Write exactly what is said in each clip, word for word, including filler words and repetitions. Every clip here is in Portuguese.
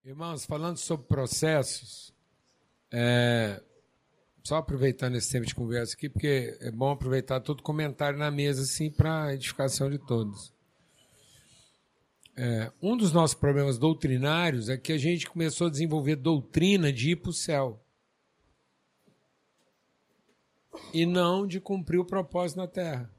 Irmãos, falando sobre processos, é, só aproveitando esse tempo de conversa aqui, porque é bom aproveitar todo comentário na mesa, assim, para edificação de todos. É, um dos nossos problemas doutrinários é que a gente começou a desenvolver doutrina de ir para o céu e não de cumprir o propósito na terra.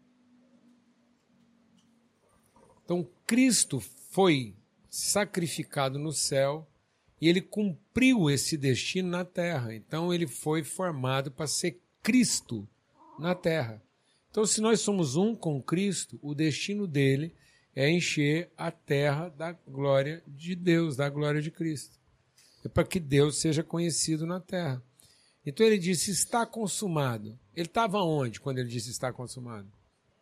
Então, Cristo foi sacrificado no céu e ele cumpriu esse destino na terra. Então, ele foi formado para ser Cristo na terra. Então, se nós somos um com Cristo, o destino dele é encher a terra da glória de Deus, da glória de Cristo. É para que Deus seja conhecido na terra. Então, ele disse, está consumado. Ele estava onde quando ele disse está consumado?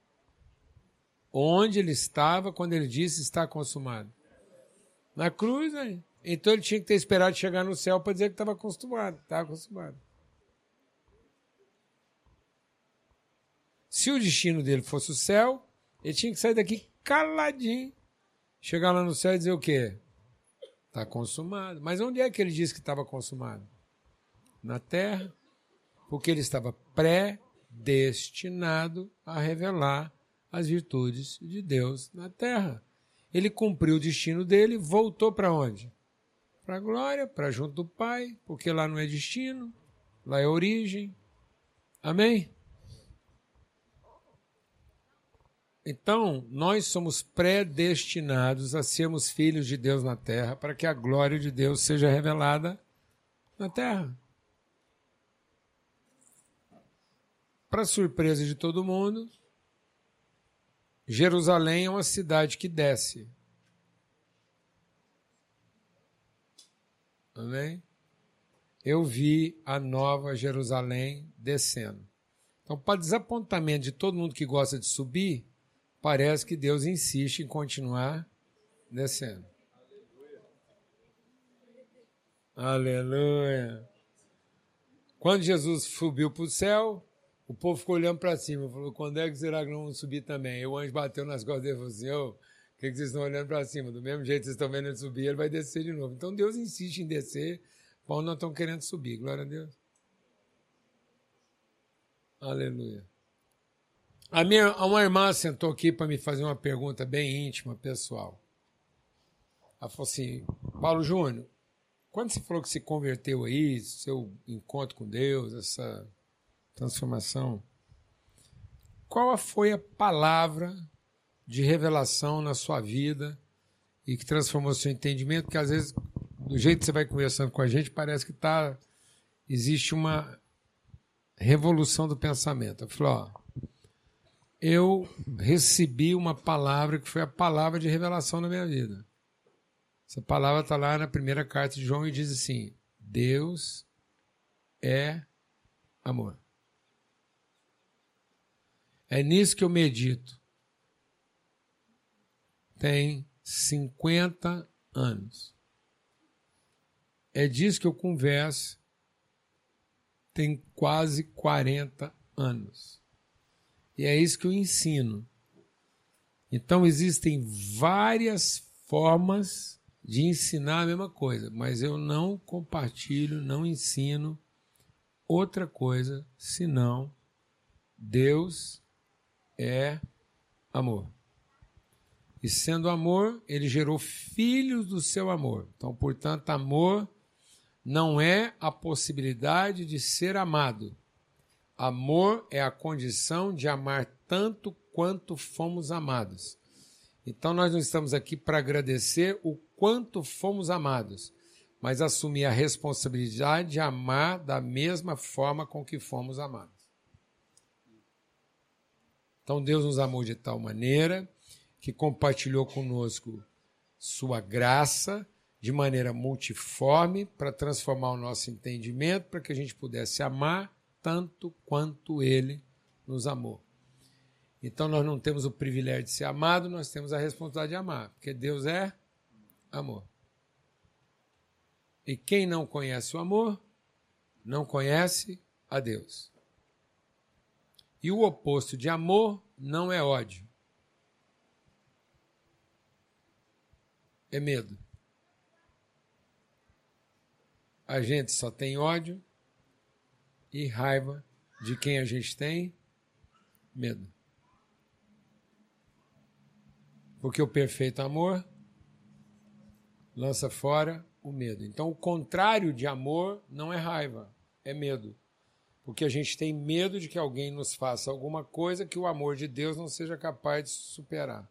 Onde ele estava quando ele disse está consumado? Na cruz, aí. Então ele tinha que ter esperado chegar no céu para dizer que estava acostumado. Estava acostumado. Se o destino dele fosse o céu, ele tinha que sair daqui caladinho. Chegar lá no céu e dizer o quê? Está consumado. Mas onde é que ele disse que estava consumado? Na terra. Porque ele estava predestinado a revelar as virtudes de Deus na terra. Ele cumpriu o destino dele, voltou para onde? Para a glória, para junto do Pai, porque lá não é destino, lá é origem. Amém? Então, nós somos predestinados a sermos filhos de Deus na terra, para que a glória de Deus seja revelada na terra. Para surpresa de todo mundo, Jerusalém é uma cidade que desce. Amém? Eu vi a nova Jerusalém descendo. Então, para desapontamento de todo mundo que gosta de subir, parece que Deus insiste em continuar descendo. Aleluia! Aleluia. Quando Jesus subiu para o céu, o povo ficou olhando para cima, falou, quando é que será que não vamos subir também? E o anjo bateu nas costas dele e falou assim, ô, o que, que vocês estão olhando para cima? Do mesmo jeito que vocês estão vendo ele subir, ele vai descer de novo. Então Deus insiste em descer, para onde nós estamos querendo subir. Glória a Deus. Aleluia. A minha, uma irmã sentou aqui para me fazer uma pergunta bem íntima, pessoal. Ela falou assim, Paulo Júnior, quando você falou que se converteu aí, seu encontro com Deus, essa transformação, qual foi a palavra de revelação na sua vida e que transformou seu entendimento? Porque às vezes, do jeito que você vai conversando com a gente, parece que tá, existe uma revolução do pensamento. Eu falei, ó, eu recebi uma palavra que foi a palavra de revelação na minha vida. Essa palavra está lá na primeira carta de João e diz assim, Deus é amor. É nisso que eu medito. Tem cinquenta anos. É disso que eu converso. Tem quase quarenta anos. E é isso que eu ensino. Então, existem várias formas de ensinar a mesma coisa, mas eu não compartilho, não ensino outra coisa, senão Deus é amor. E sendo amor, ele gerou filhos do seu amor. Então, portanto, amor não é a possibilidade de ser amado. Amor é a condição de amar tanto quanto fomos amados. Então, nós não estamos aqui para agradecer o quanto fomos amados, mas assumir a responsabilidade de amar da mesma forma com que fomos amados. Então, Deus nos amou de tal maneira que compartilhou conosco sua graça de maneira multiforme para transformar o nosso entendimento, para que a gente pudesse amar tanto quanto Ele nos amou. Então, nós não temos o privilégio de ser amado, nós temos a responsabilidade de amar, porque Deus é amor. E quem não conhece o amor, não conhece a Deus. E o oposto de amor não é ódio. É medo. a gente só tem ódio e raiva de quem a gente tem medo. Porque o perfeito amor lança fora o medo. Então, o contrário de amor não é raiva, é medo. Porque a gente tem medo de que alguém nos faça alguma coisa que o amor de Deus não seja capaz de superar.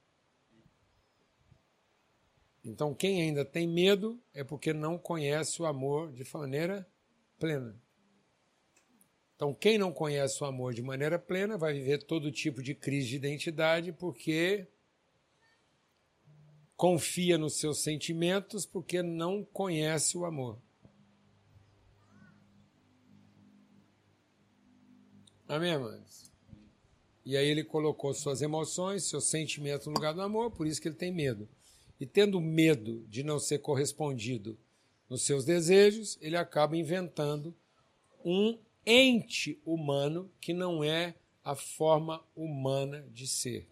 Então, quem ainda tem medo é porque não conhece o amor de maneira plena. Então, quem não conhece o amor de maneira plena vai viver todo tipo de crise de identidade porque confia nos seus sentimentos porque não conhece o amor. Amém, amados? E aí ele colocou suas emoções, seus sentimentos no lugar do amor, por isso que ele tem medo. E tendo medo de não ser correspondido nos seus desejos, ele acaba inventando um ente humano que não é a forma humana de ser.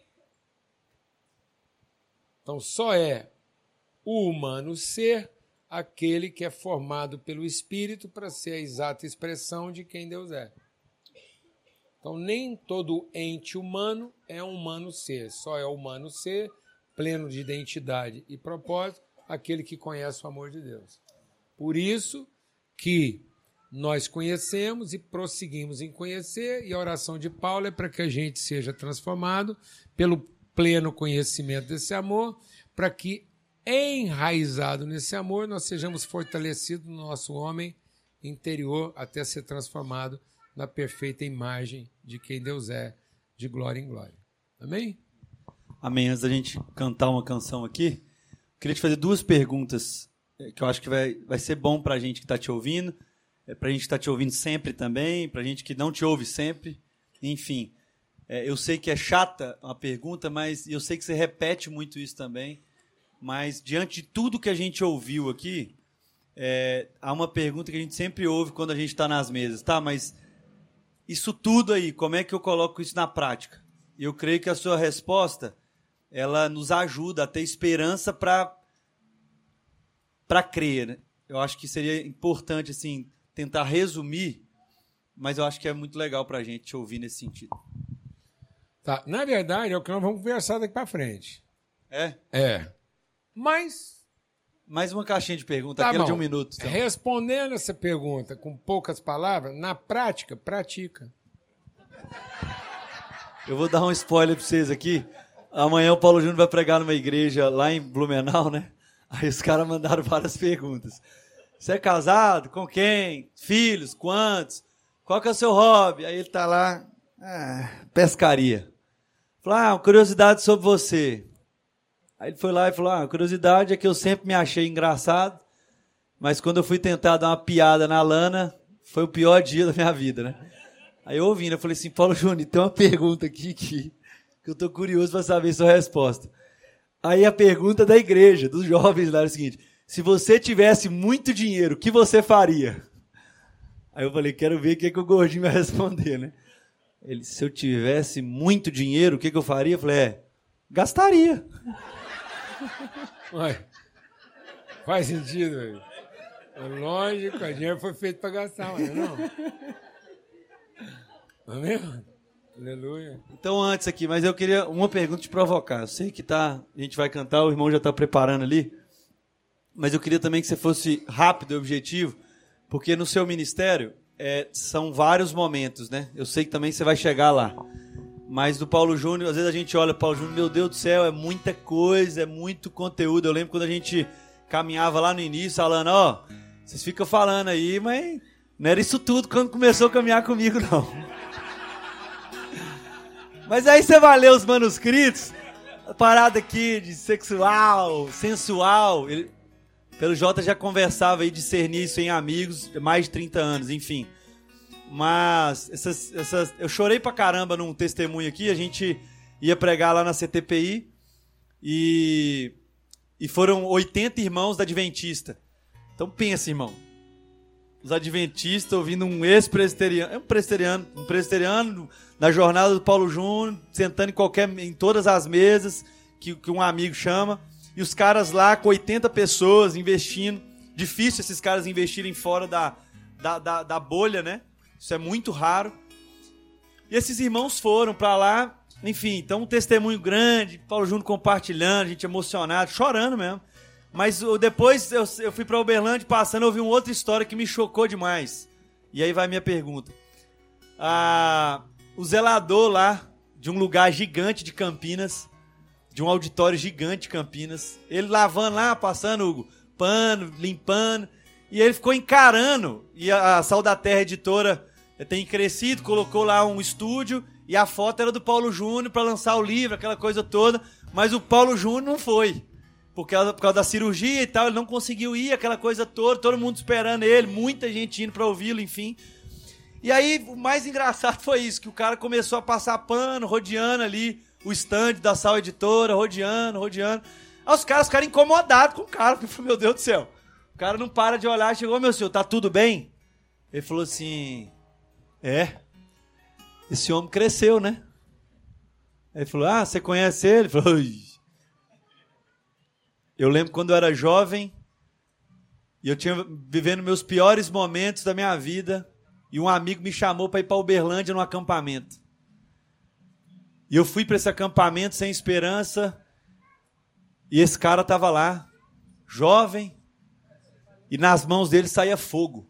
Então, só é o humano ser aquele que é formado pelo Espírito para ser a exata expressão de quem Deus é. Então, nem todo ente humano é um humano ser, só é o humano ser, pleno de identidade e propósito, aquele que conhece o amor de Deus. Por isso que nós conhecemos e prosseguimos em conhecer, e a oração de Paulo é para que a gente seja transformado pelo pleno conhecimento desse amor, para que, enraizado nesse amor, nós sejamos fortalecidos no nosso homem interior até ser transformado na perfeita imagem de quem Deus é, de glória em glória. Amém? Amém. Antes da gente cantar uma canção aqui, queria te fazer duas perguntas que eu acho que vai, vai ser bom para a gente que está te ouvindo, para a gente que está te ouvindo sempre também, para a gente que não te ouve sempre, enfim. É, eu sei que é chata uma pergunta, mas eu sei que você repete muito isso também, mas diante de tudo que a gente ouviu aqui, é, há uma pergunta que a gente sempre ouve quando a gente está nas mesas, tá? Mas isso tudo aí, como é que eu coloco isso na prática? E eu creio que a sua resposta, ela nos ajuda a ter esperança para para crer, né? Eu acho que seria importante assim tentar resumir, mas eu acho que é muito legal para a gente te ouvir nesse sentido. Tá. Na verdade, é o que nós vamos conversar daqui para frente. É? É. Mas... Mais uma caixinha de pergunta, tá aquela bom. de um minuto. Então. Respondendo essa pergunta com poucas palavras, na prática, pratica. Eu vou dar um spoiler para vocês aqui. Amanhã o Paulo Júnior vai pregar numa igreja lá em Blumenau, né? Aí os caras mandaram várias perguntas. Você é casado? Com quem? Filhos? Quantos? Qual que é o seu hobby? Aí ele tá lá, ah, pescaria. Falou, ah, uma curiosidade sobre você. Aí ele foi lá e falou, ah, a curiosidade é que eu sempre me achei engraçado, mas quando eu fui tentar dar uma piada na Lana, foi o pior dia da minha vida, né? Aí eu ouvindo, eu falei assim, Paulo Júnior, tem uma pergunta aqui que, que eu tô curioso para saber sua resposta. Aí a pergunta da igreja, dos jovens lá, é o seguinte, se você tivesse muito dinheiro, o que você faria? Aí eu falei, quero ver o que, que o gordinho vai responder, né? Ele, se eu tivesse muito dinheiro, o que, que eu faria? Eu falei, é, gastaria. Ué, faz sentido, velho. É lógico, o dinheiro foi feito para gastar, mas não. Não é mesmo? Aleluia. Então, antes aqui, mas eu queria uma pergunta te provocar. Eu sei que tá, a gente vai cantar, o irmão já está preparando ali, mas eu queria também que você fosse rápido e objetivo, porque no seu ministério é, são vários momentos, né? Eu sei que também você vai chegar lá. Mas do Paulo Júnior, às vezes a gente olha o Paulo Júnior, meu Deus do céu, é muita coisa, é muito conteúdo. Eu lembro quando a gente caminhava lá no início, falando, ó, oh, vocês ficam falando aí, mas não era isso tudo quando começou a caminhar comigo, não. Mas aí você vai ler os manuscritos, a parada aqui de sexual, sensual. Ele, pelo Jota já conversava aí, discernir isso em amigos, mais de trinta anos, enfim. Mas essas, essas, eu chorei pra caramba num testemunho aqui, a gente ia pregar lá na C T P I e, e foram oitenta irmãos da Adventista. Então pensa, irmão, os adventistas ouvindo um ex-presbiteriano, um presbiteriano, um presbiteriano na jornada do Paulo Júnior, sentando em, qualquer, em todas as mesas que, que um amigo chama, e os caras lá com oitenta pessoas investindo, difícil esses caras investirem fora da, da, da, da bolha, né? Isso é muito raro. E esses irmãos foram pra lá, enfim, então um testemunho grande, Paulo Júnior compartilhando, a gente emocionado, chorando mesmo. Mas depois eu, eu fui pra Uberlândia, passando, eu ouvi uma outra história que me chocou demais. E aí vai a minha pergunta. Ah, o zelador lá, de um lugar gigante de Campinas, de um auditório gigante de Campinas, ele lavando lá, passando, Hugo, pano, limpando, e ele ficou encarando, e a, a Sal da Terra Editora tem crescido, colocou lá um estúdio, e a foto era do Paulo Júnior para lançar o livro, aquela coisa toda, mas o Paulo Júnior não foi, por causa, por causa da cirurgia e tal, ele não conseguiu ir, aquela coisa toda, todo mundo esperando ele, muita gente indo para ouvi-lo, enfim. E aí, o mais engraçado foi isso, que o cara começou a passar pano, rodeando ali o stand da Sal Editora, rodeando, rodeando. Aí os caras ficaram incomodados com o cara, porque, meu Deus do céu, o cara não para de olhar, chegou, meu senhor, tá tudo bem? Ele falou assim, é, esse homem cresceu, né? Ele falou, ah, você conhece ele? Ele falou, ui. Eu lembro quando eu era jovem, e eu tinha vivendo meus piores momentos da minha vida, e um amigo me chamou para ir para Uberlândia num acampamento. E eu fui para esse acampamento sem esperança. E esse cara estava lá, jovem. E nas mãos dele saía fogo.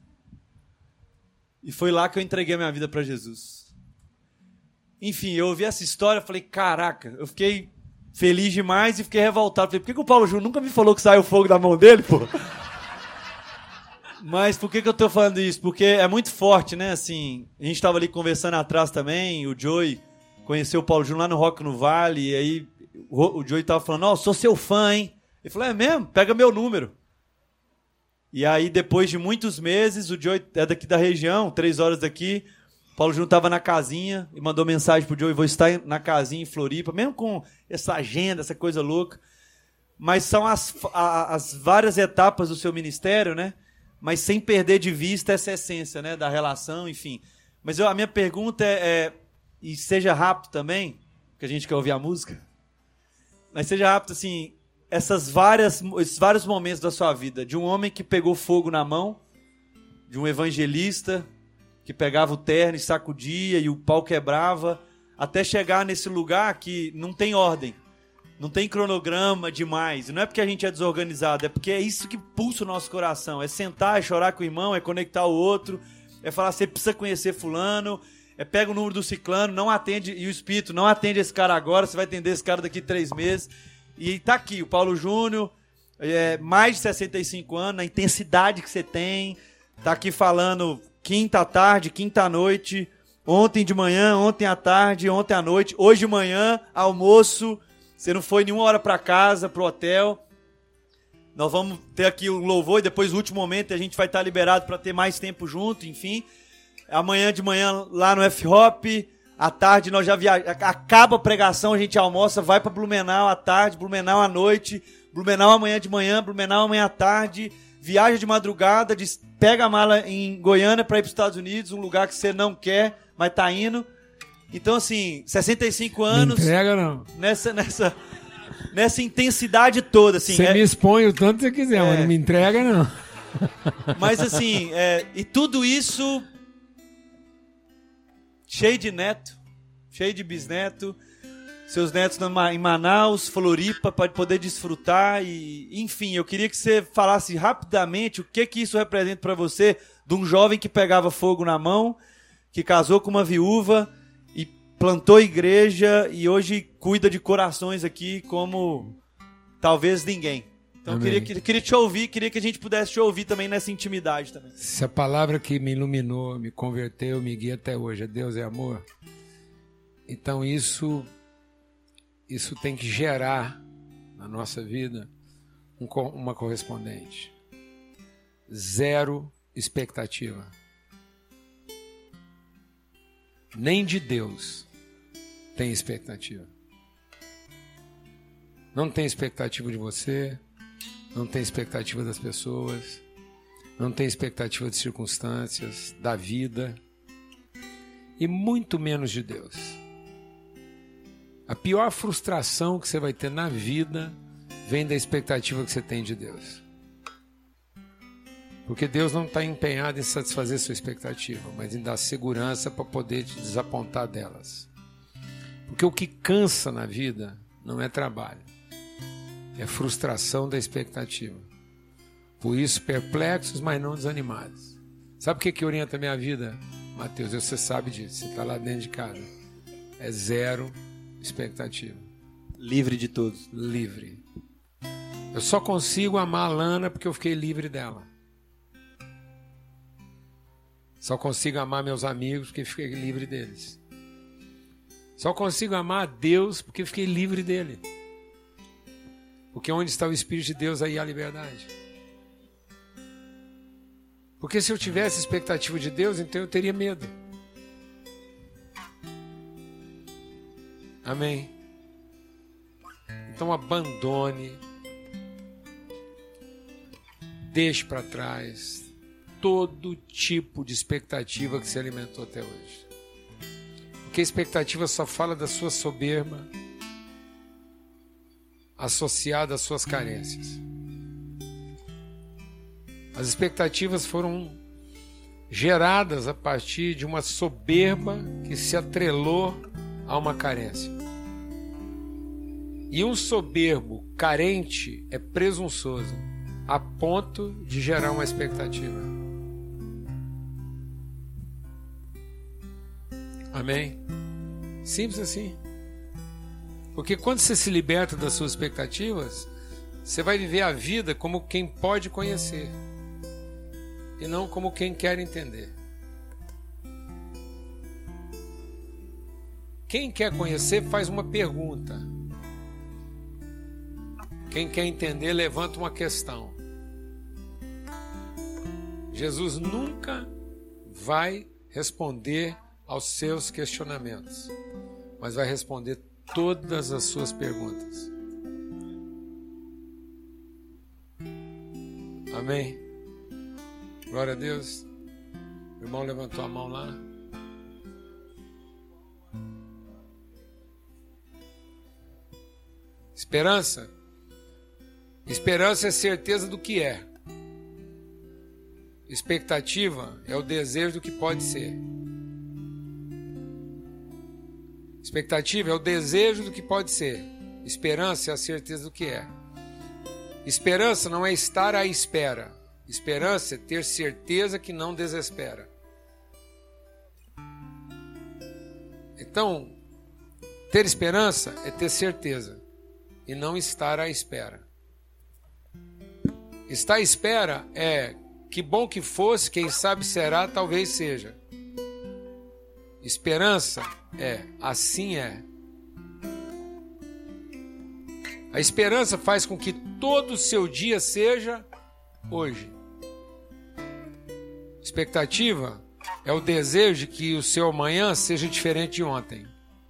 E foi lá que eu entreguei a minha vida para Jesus. Enfim, eu ouvi essa história e falei, caraca, eu fiquei feliz demais e fiquei revoltado. Falei, por que, que o Paulo Júnior nunca me falou que saiu fogo da mão dele, pô? Mas por que, que eu tô falando isso? Porque é muito forte, né? Assim, a gente estava ali conversando atrás também, o Joey conheceu o Paulo Júnior lá no Rock no Vale, e aí o, o Joey tava falando, ó, oh, sou seu fã, hein? Ele falou, é mesmo? Pega meu número. E aí, depois de muitos meses, o Joey é daqui da região, três horas daqui, o Paulo Júnior tava na casinha e mandou mensagem pro Joey, vou estar na casinha em Floripa, mesmo com essa agenda, essa coisa louca. Mas são as, as várias etapas do seu ministério, né? Mas sem perder de vista essa essência, né, da relação, enfim. Mas eu, a minha pergunta é, é, e seja rápido também, porque a gente quer ouvir a música, mas seja rápido, assim, essas várias, esses vários momentos da sua vida, de um homem que pegou fogo na mão, de um evangelista que pegava o terno e sacudia e o pau quebrava, até chegar nesse lugar que não tem ordem. Não tem cronograma demais. Não é porque a gente é desorganizado, é porque é isso que pulsa o nosso coração. É sentar, é chorar com o irmão, é conectar o outro, é falar, você precisa conhecer fulano, é pega o número do ciclano, não atende, e o Espírito não atende esse cara agora, você vai atender esse cara daqui a três meses. E tá aqui, o Paulo Júnior, é, mais de sessenta e cinco anos, a intensidade que você tem, tá aqui falando quinta à tarde, quinta à noite, ontem de manhã, ontem à tarde, ontem à noite, hoje de manhã, almoço. Você não foi nenhuma hora para casa, pro hotel. Nós vamos ter aqui o louvor e depois o último momento a gente vai estar liberado para ter mais tempo junto, enfim. Amanhã de manhã lá no F-Hop, à tarde nós já viajamos, acaba a pregação, a gente almoça, vai para Blumenau à tarde, Blumenau à noite, Blumenau amanhã de manhã, Blumenau amanhã à tarde, viaja de madrugada, pega a mala em Goiânia para ir para os Estados Unidos, um lugar que você não quer, mas tá indo. Então, assim, sessenta e cinco anos... Não entrega, não. Nessa, nessa, nessa intensidade toda, assim... Você é, me expõe o tanto que você quiser, é, mas não me entrega, não. Mas, assim, é, e tudo isso... Cheio de neto, cheio de bisneto, seus netos em Manaus, Floripa, para poder desfrutar, e enfim, eu queria que você falasse rapidamente o que, que isso representa para você, de um jovem que pegava fogo na mão, que casou com uma viúva... plantou igreja e hoje cuida de corações aqui como talvez ninguém. Então eu queria, queria te ouvir, queria que a gente pudesse te ouvir também nessa intimidade também. Se a palavra que me iluminou, me converteu, me guia até hoje é Deus é amor, então isso, isso tem que gerar na nossa vida um, uma correspondente. Zero expectativa. Nem de Deus tem expectativa. Não tem expectativa de você, não tem expectativa das pessoas, não tem expectativa de circunstâncias, da vida, e muito menos de Deus. A pior frustração que você vai ter na vida vem da expectativa que você tem de Deus. Porque Deus não está empenhado em satisfazer sua expectativa, mas em dar segurança para poder te desapontar delas. Porque o que cansa na vida não é trabalho, é frustração da expectativa. Por isso, perplexos, mas não desanimados. Sabe o que, que orienta a minha vida, Mateus? Você sabe disso, você está lá dentro de casa. É zero expectativa. Livre de todos. Livre. Eu só consigo amar a Lana porque eu fiquei livre dela. Só consigo amar meus amigos porque fiquei livre deles. Só consigo amar a Deus porque fiquei livre dele. Porque onde está o Espírito de Deus, aí há liberdade. Porque se eu tivesse expectativa de Deus, então eu teria medo. Amém? Então abandone, deixe para trás todo tipo de expectativa que se alimentou até hoje. Porque a expectativa só fala da sua soberba associada às suas carências. As expectativas foram geradas a partir de uma soberba que se atrelou a uma carência. E um soberbo carente é presunçoso a ponto de gerar uma expectativa. Amém? Simples assim. Porque quando você se liberta das suas expectativas, você vai viver a vida como quem pode conhecer e não como quem quer entender. Quem quer conhecer faz uma pergunta. Quem quer entender levanta uma questão. Jesus nunca vai responder aos seus questionamentos, mas vai responder todas as suas perguntas. Amém? Glória a Deus. O irmão levantou a mão lá. Esperança. Esperança é certeza do que é. Expectativa é o desejo do que pode ser. Expectativa é o desejo do que pode ser. Esperança é a certeza do que é. Esperança não é estar à espera. Esperança é ter certeza que não desespera. Então, ter esperança é ter certeza e não estar à espera. Estar à espera é que bom que fosse, quem sabe será, talvez seja. Esperança é assim é. A esperança faz com que todo o seu dia seja hoje. Expectativa é o desejo de que o seu amanhã seja diferente de ontem.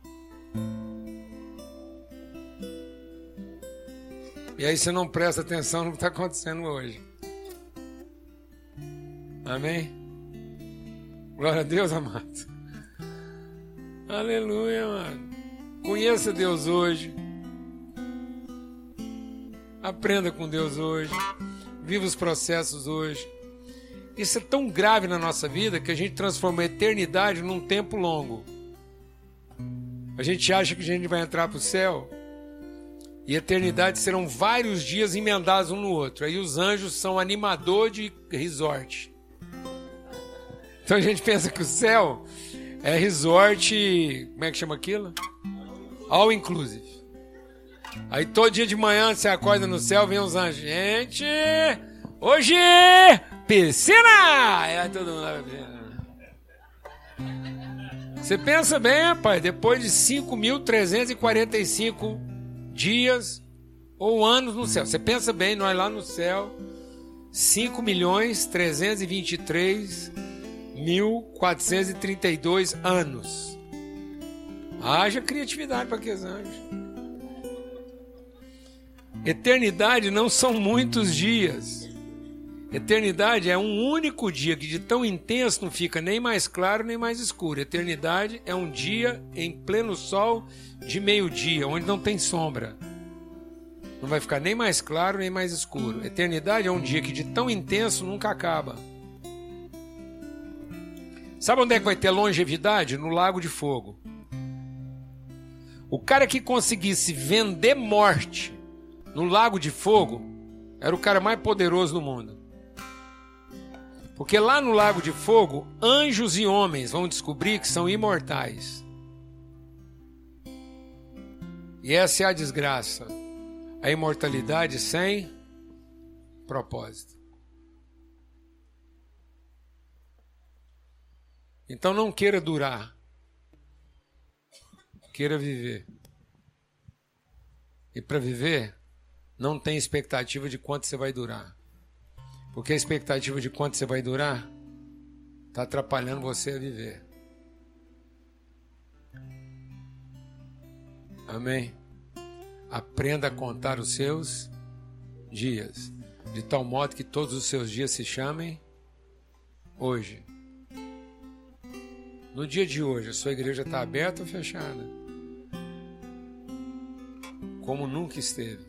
E aí você não presta atenção no que está acontecendo hoje. Amém? Glória a Deus, amado. Aleluia, mano. Conheça Deus hoje. Aprenda com Deus hoje. Viva os processos hoje. Isso é tão grave na nossa vida que a gente transforma a eternidade num tempo longo. A gente acha que a gente vai entrar para o céu e a eternidade serão vários dias emendados um no outro. Aí os anjos são animador de resort. Então a gente pensa que o céu é resort, como é que chama aquilo? All inclusive. Aí todo dia de manhã você acorda no céu, vem os anjos. Gente, hoje piscina! É todo mundo lá pra piscina. Você pensa bem, rapaz, depois de cinco mil trezentos e quarenta e cinco dias ou anos no céu. Você pensa bem, nós lá no céu, cinco milhões trezentos e vinte e três mil quatrocentos e trinta e dois anos. Haja criatividade para aqueles anjos. Eternidade não são muitos dias. Eternidade é um único dia que de tão intenso não fica nem mais claro nem mais escuro. Eternidade é um dia em pleno sol de meio-dia, onde não tem sombra. Não vai ficar nem mais claro, nem mais escuro. Eternidade é um dia que de tão intenso nunca acaba. Sabe onde é que vai ter longevidade? No lago de fogo. O cara que conseguisse vender morte no lago de fogo era o cara mais poderoso do mundo. Porque lá no lago de fogo, anjos e homens vão descobrir que são imortais. E essa é a desgraça. A imortalidade sem propósito. Então não queira durar. Queira viver. E para viver, não tem expectativa de quanto você vai durar. Porque a expectativa de quanto você vai durar está atrapalhando você a viver. Amém? Aprenda a contar os seus dias, de tal modo que todos os seus dias se chamem hoje. No dia de hoje, a sua igreja está aberta ou fechada? Como nunca esteve.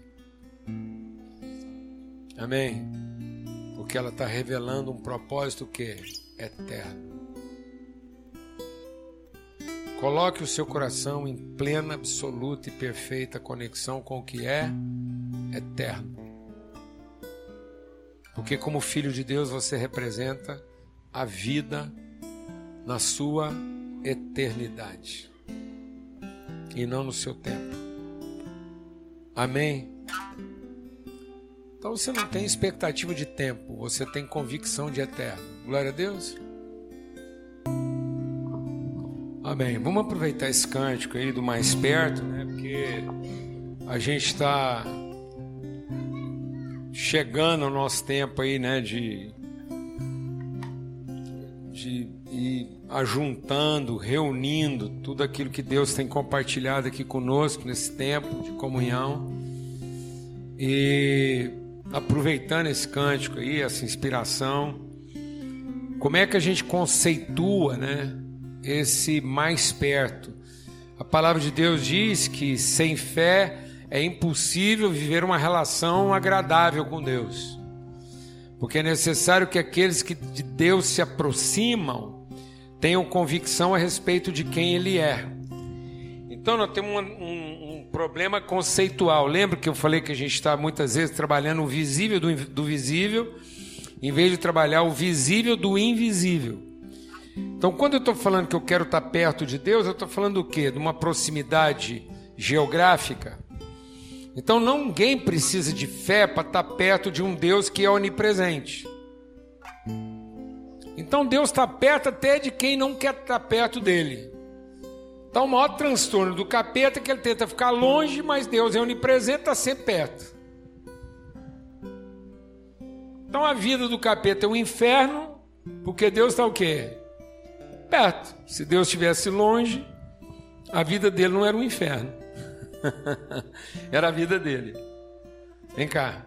Amém? Porque ela está revelando um propósito que é eterno. Coloque o seu coração em plena, absoluta e perfeita conexão com o que é eterno. Porque como filho de Deus você representa a vida na sua eternidade e não no seu tempo. Amém? Então você não tem expectativa de tempo, você tem convicção de eterno. Glória a Deus. Amém. Vamos aproveitar esse cântico aí do mais perto, né? Porque a gente está chegando ao nosso tempo aí, né? De, de ir ajuntando, reunindo tudo aquilo que Deus tem compartilhado aqui conosco nesse tempo de comunhão. E aproveitando esse cântico aí, essa inspiração, como é que a gente conceitua, né? Esse mais perto. A palavra de Deus diz que sem fé é impossível viver uma relação agradável com Deus, porque é necessário que aqueles que de Deus se aproximam tenham convicção a respeito de quem Ele é. Então nós temos um, um, um problema conceitual. Lembra que eu falei que a gente está muitas vezes trabalhando o visível do, do visível, em vez de trabalhar o visível do invisível. Então, quando eu estou falando que eu quero estar perto de Deus, eu estou falando do quê? De uma proximidade geográfica. Então, ninguém precisa de fé para estar perto de um Deus que é onipresente. Então, Deus está perto até de quem não quer estar perto dele. Então, o maior transtorno do capeta é que ele tenta ficar longe, mas Deus é onipresente, está sempre perto. Então, a vida do capeta é um inferno, porque Deus está o quê? Perto. Se Deus estivesse longe, a vida dele não era um inferno. Era a vida dele. Vem cá.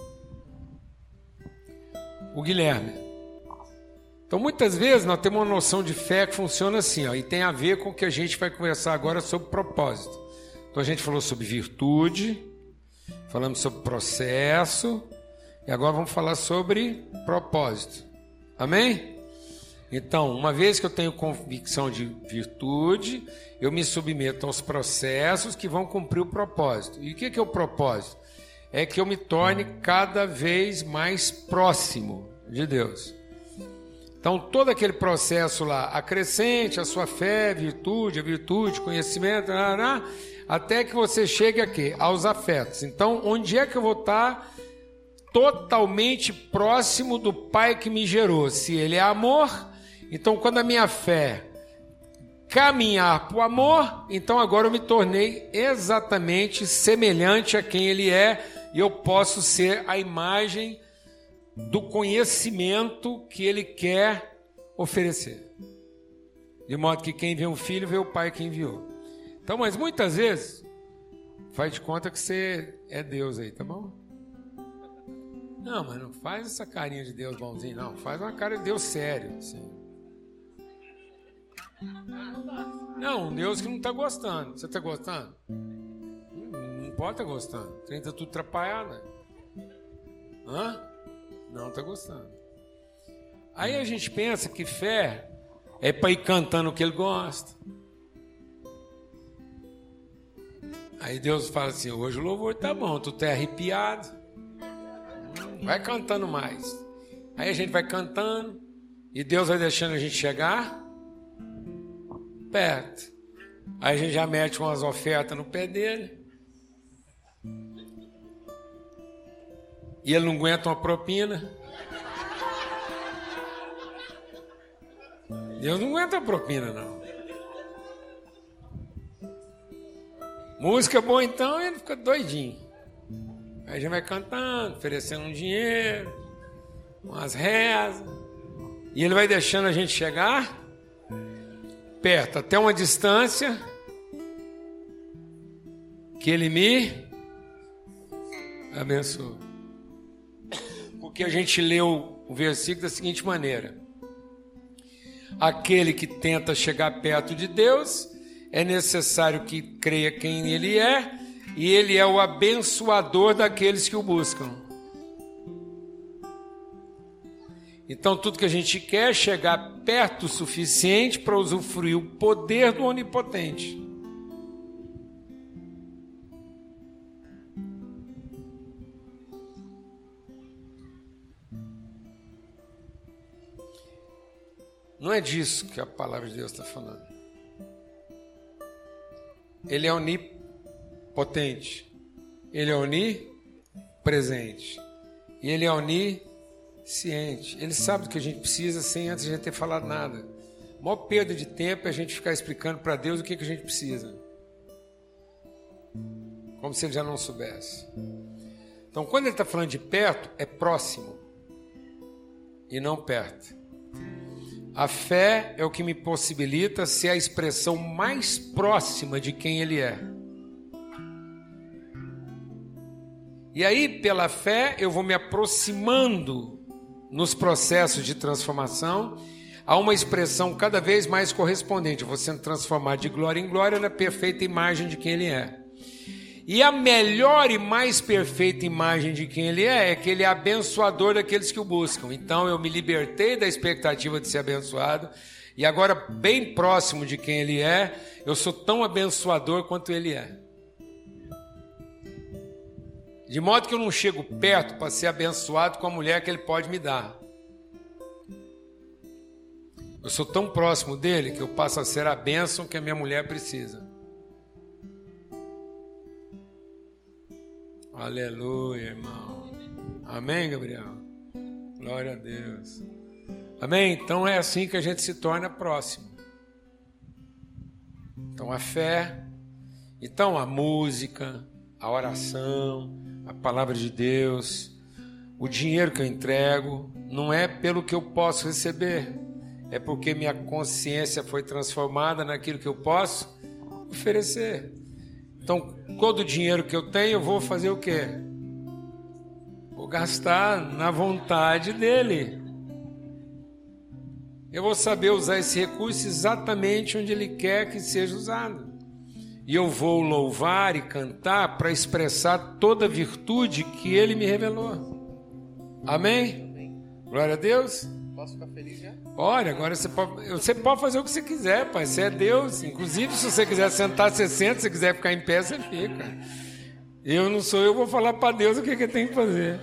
O Guilherme. Então, muitas vezes, nós temos uma noção de fé que funciona assim, ó, e tem a ver com o que a gente vai conversar agora sobre propósito. Então, a gente falou sobre virtude, falamos sobre processo, e agora vamos falar sobre propósito. Amém? Então, uma vez que eu tenho convicção de virtude, eu me submeto aos processos que vão cumprir o propósito. E o que é o propósito? É que eu me torne cada vez mais próximo de Deus. Então, todo aquele processo lá, acrescente a sua fé, virtude, a virtude, conhecimento, até que você chegue aqui, aos afetos. Então, onde é que eu vou estar totalmente próximo do Pai que me gerou? Se Ele é amor, então quando a minha fé caminhar para o amor, então agora eu me tornei exatamente semelhante a quem Ele é, e eu posso ser a imagem do conhecimento que Ele quer oferecer. De modo que quem vê um filho, vê o Pai que enviou. Então, mas muitas vezes, faz de conta que você é Deus aí, tá bom? Não, mas não faz essa carinha de Deus bonzinho, não. Faz uma cara de Deus sério, assim. Não, um Deus que não está gostando. Você está gostando? Não pode estar gostando. O trem está tudo atrapalhado. Hã? Não está gostando. Aí a gente pensa que fé é para ir cantando o que ele gosta. Aí Deus fala assim, hoje o louvor tá bom, tu tá arrepiado. Vai cantando mais. Aí a gente vai cantando e Deus vai deixando a gente chegar perto. Aí a gente já mete umas ofertas no pé dele. E ele não aguenta uma propina. Deus não aguenta a propina, não. Música boa, então, ele fica doidinho. Aí a gente vai cantando, oferecendo um dinheiro, umas rezas. E ele vai deixando a gente chegar perto, até uma distância que ele me abençoe. Porque a gente leu o versículo da seguinte maneira: aquele que tenta chegar perto de Deus, é necessário que creia quem Ele é, e Ele é o abençoador daqueles que o buscam. Então, tudo que a gente quer é chegar perto o suficiente para usufruir o poder do Onipotente. Não é disso que a palavra de Deus está falando. Ele é onipotente. Ele é onipresente. E ele é onisciente. Ele sabe do que a gente precisa sem antes de a gente ter falado nada. A maior perda de tempo é a gente ficar explicando para Deus o que, que a gente precisa. Como se ele já não soubesse. Então, quando ele está falando de perto, é próximo. E não perto. A fé é o que me possibilita ser a expressão mais próxima de quem Ele é. E aí, pela fé, eu vou me aproximando nos processos de transformação a uma expressão cada vez mais correspondente. Eu vou sendo transformado de glória em glória na perfeita imagem de quem Ele é. E a melhor e mais perfeita imagem de quem Ele é, é que Ele é abençoador daqueles que o buscam. Então eu me libertei da expectativa de ser abençoado, e agora, bem próximo de quem Ele é, eu sou tão abençoador quanto Ele é. De modo que eu não chego perto para ser abençoado com a mulher que Ele pode me dar. Eu sou tão próximo dEle que eu passo a ser a bênção que a minha mulher precisa. Aleluia, irmão. Amém, Gabriel? Glória a Deus. Amém? Então é assim que a gente se torna próximo. Então a fé, então a música, a oração, a palavra de Deus, o dinheiro que eu entrego, não é pelo que eu posso receber, é porque minha consciência foi transformada naquilo que eu posso oferecer. Então, todo o dinheiro que eu tenho, eu vou fazer o quê? Vou gastar na vontade dEle. Eu vou saber usar esse recurso exatamente onde Ele quer que seja usado. E eu vou louvar e cantar para expressar toda a virtude que Ele me revelou. Amém? Amém. Glória a Deus. Posso ficar feliz já? Olha, agora você pode, você pode fazer o que você quiser, pai. Você é Deus. Inclusive, se você quiser sentar, você senta. Se você quiser ficar em pé, você fica. Eu não sou eu, vou falar para Deus o que, que tem que fazer.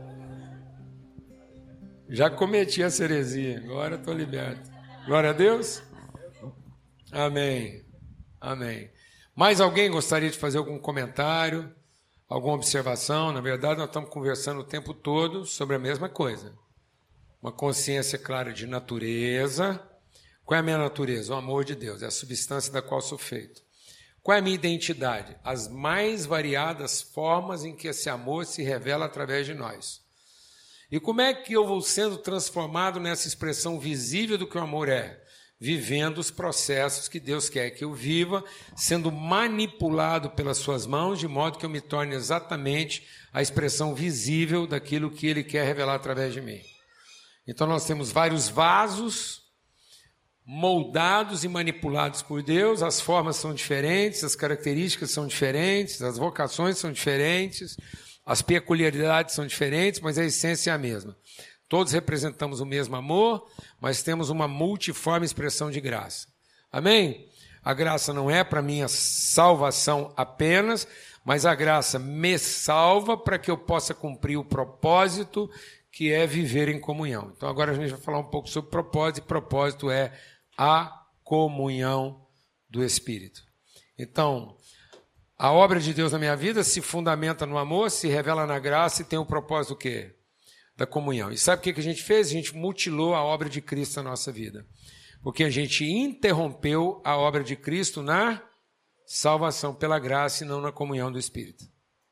Já cometi a heresia, agora estou liberto. Glória a Deus. Amém. Amém. Mais alguém gostaria de fazer algum comentário, alguma observação? Na verdade, nós estamos conversando o tempo todo sobre a mesma coisa. Uma consciência clara de natureza. Qual é a minha natureza? O amor de Deus, é a substância da qual sou feito. Qual é a minha identidade? As mais variadas formas em que esse amor se revela através de nós. E como é que eu vou sendo transformado nessa expressão visível do que o amor é? Vivendo os processos que Deus quer que eu viva, sendo manipulado pelas suas mãos, de modo que eu me torne exatamente a expressão visível daquilo que Ele quer revelar através de mim. Então nós temos vários vasos, moldados e manipulados por Deus, as formas são diferentes, as características são diferentes, as vocações são diferentes, as peculiaridades são diferentes, mas a essência é a mesma. Todos representamos o mesmo amor, mas temos uma multiforme expressão de graça. Amém? A graça não é para minha salvação apenas, mas a graça me salva para que eu possa cumprir o propósito, que é viver em comunhão. Então agora a gente vai falar um pouco sobre propósito, e propósito é a comunhão do Espírito. Então, a obra de Deus na minha vida se fundamenta no amor, se revela na graça e tem o propósito do quê? Da comunhão. E sabe o que a gente fez? A gente mutilou a obra de Cristo na nossa vida. Porque a gente interrompeu a obra de Cristo na salvação pela graça e não na comunhão do Espírito.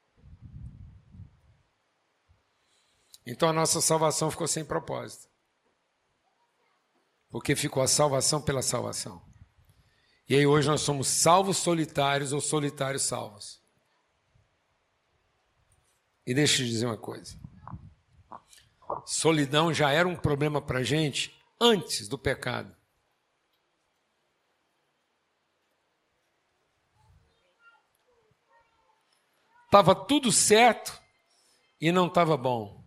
Então a nossa salvação ficou sem propósito. Porque ficou a salvação pela salvação. E aí hoje nós somos salvos solitários ou solitários salvos. E deixa eu te dizer uma coisa. Solidão já era um problema para a gente antes do pecado. Estava tudo certo e não estava bom.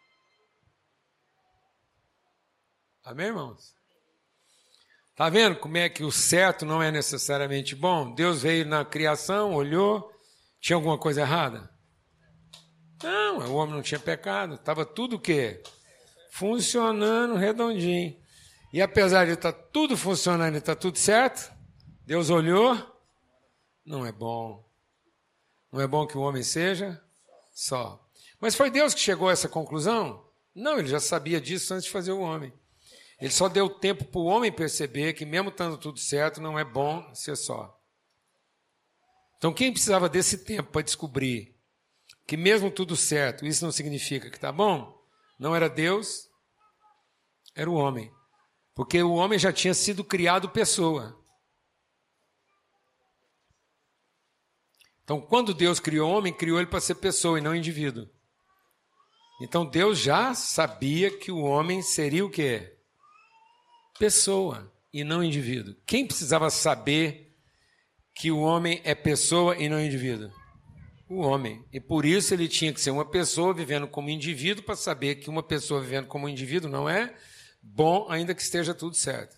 Amém, irmãos? Está vendo como é que o certo não é necessariamente bom? Deus veio na criação, olhou, tinha alguma coisa errada? Não, o homem não tinha pecado, estava tudo o quê? Funcionando redondinho. E apesar de estar tudo funcionando e estar tudo certo, Deus olhou, não é bom. Não é bom que o homem seja só. Mas foi Deus que chegou a essa conclusão? Não, ele já sabia disso antes de fazer o homem. Ele só deu tempo para o homem perceber que mesmo estando tudo certo, não é bom ser só. Então quem precisava desse tempo para descobrir que mesmo tudo certo, isso não significa que está bom, não era Deus, era o homem. Porque o homem já tinha sido criado pessoa. Então, quando Deus criou o homem, criou ele para ser pessoa e não indivíduo. Então, Deus já sabia que o homem seria o quê? Pessoa e não indivíduo. Quem precisava saber que o homem é pessoa e não indivíduo? O homem. E por isso ele tinha que ser uma pessoa vivendo como indivíduo para saber que uma pessoa vivendo como indivíduo não é bom, ainda que esteja tudo certo.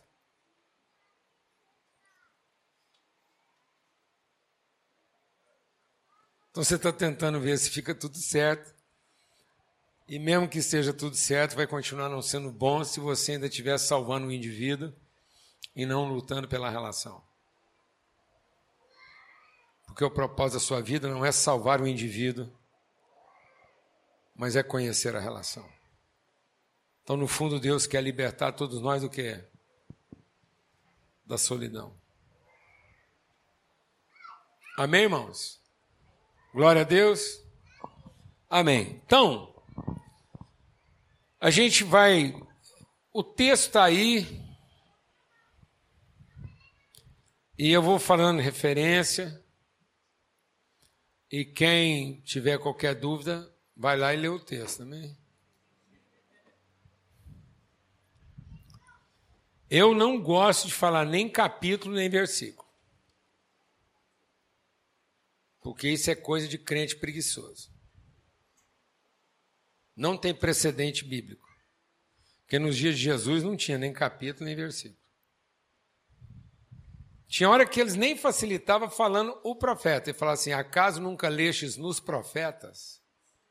Então você está tentando ver se fica tudo certo. E mesmo que esteja tudo certo, vai continuar não sendo bom se você ainda estiver salvando o indivíduo e não lutando pela relação. Porque o propósito da sua vida não é salvar o indivíduo, mas é conhecer a relação. Então, no fundo, Deus quer libertar todos nós do quê? Da solidão. Amém, irmãos? Glória a Deus. Amém. Então, a gente vai... O texto está aí. E eu vou falando referência. E quem tiver qualquer dúvida, vai lá e lê o texto, amém? Eu não gosto de falar nem capítulo, nem versículo. Porque isso é coisa de crente preguiçoso. Não tem precedente bíblico. Porque nos dias de Jesus não tinha nem capítulo, nem versículo. Tinha hora que eles nem facilitavam falando o profeta. E falavam assim, acaso nunca lestes nos profetas?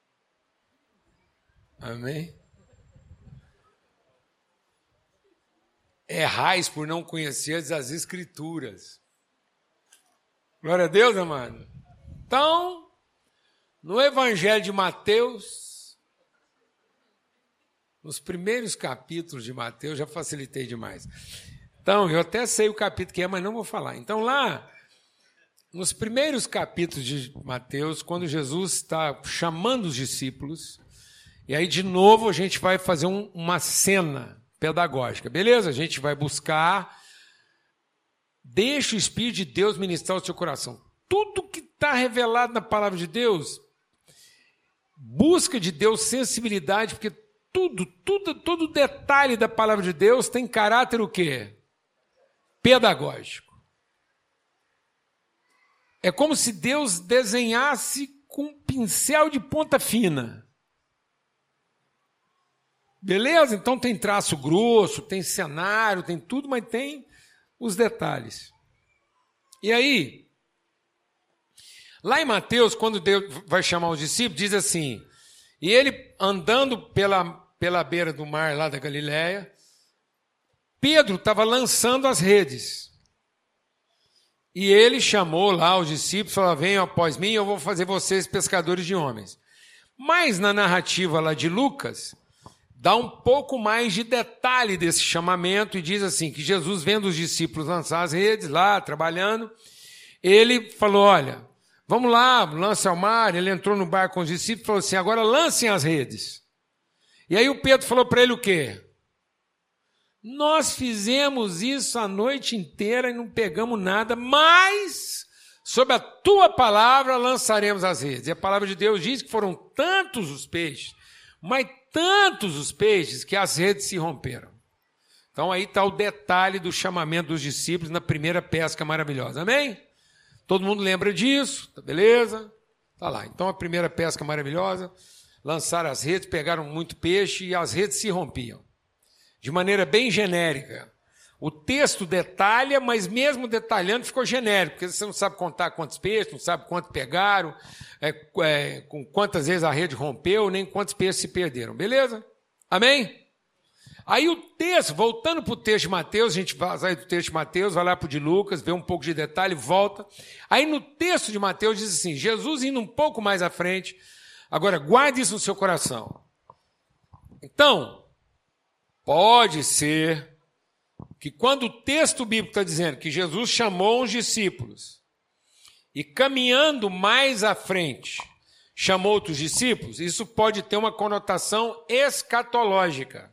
Amém? Errais por não conheceres as Escrituras. Glória a Deus, amado. Então, no Evangelho de Mateus, nos primeiros capítulos de Mateus, já facilitei demais. Então, eu até sei o capítulo que é, mas não vou falar. Então, lá, nos primeiros capítulos de Mateus, quando Jesus está chamando os discípulos, e aí, de novo, a gente vai fazer um, uma cena pedagógica, beleza? A gente vai buscar, deixa o Espírito de Deus ministrar o seu coração. Tudo que está revelado na palavra de Deus, busca de Deus sensibilidade, porque tudo, tudo, todo detalhe da palavra de Deus tem caráter o quê? pedagógico. É como se Deus desenhasse com um pincel de ponta fina. Beleza? Então tem traço grosso, tem cenário, tem tudo, mas tem os detalhes. E aí, lá em Mateus, quando Deus vai chamar os discípulos, diz assim, e ele andando pela, pela beira do mar lá da Galileia, Pedro estava lançando as redes. E ele chamou lá os discípulos e falou, venham após mim, eu vou fazer vocês pescadores de homens. Mas na narrativa lá de Lucas, dá um pouco mais de detalhe desse chamamento e diz assim, que Jesus, vendo os discípulos lançar as redes lá, trabalhando, ele falou, olha, vamos lá, lance ao mar. Ele entrou no barco com os discípulos e falou assim, agora lancem as redes. E aí o Pedro falou para ele o quê? Nós fizemos isso a noite inteira e não pegamos nada, mas sob a tua palavra lançaremos as redes. E a palavra de Deus diz que foram tantos os peixes, mas tantos os peixes que as redes se romperam. Então aí está o detalhe do chamamento dos discípulos na primeira pesca maravilhosa. Amém? Todo mundo lembra disso? Tá beleza? Tá lá. Então a primeira pesca maravilhosa, lançaram as redes, pegaram muito peixe e as redes se rompiam. De maneira bem genérica. O texto detalha, mas mesmo detalhando ficou genérico, porque você não sabe contar quantos peixes, não sabe quantos pegaram, é, é, com quantas vezes a rede rompeu, nem quantos peixes se perderam. Beleza? Amém? Aí o texto, voltando para o texto de Mateus, a gente vai sair do texto de Mateus, vai lá para o de Lucas, vê um pouco de detalhe, volta. Aí no texto de Mateus diz assim, Jesus indo um pouco mais à frente, agora guarde isso no seu coração. Então, pode ser que quando o texto bíblico está dizendo que Jesus chamou os discípulos e caminhando mais à frente chamou outros discípulos, isso pode ter uma conotação escatológica.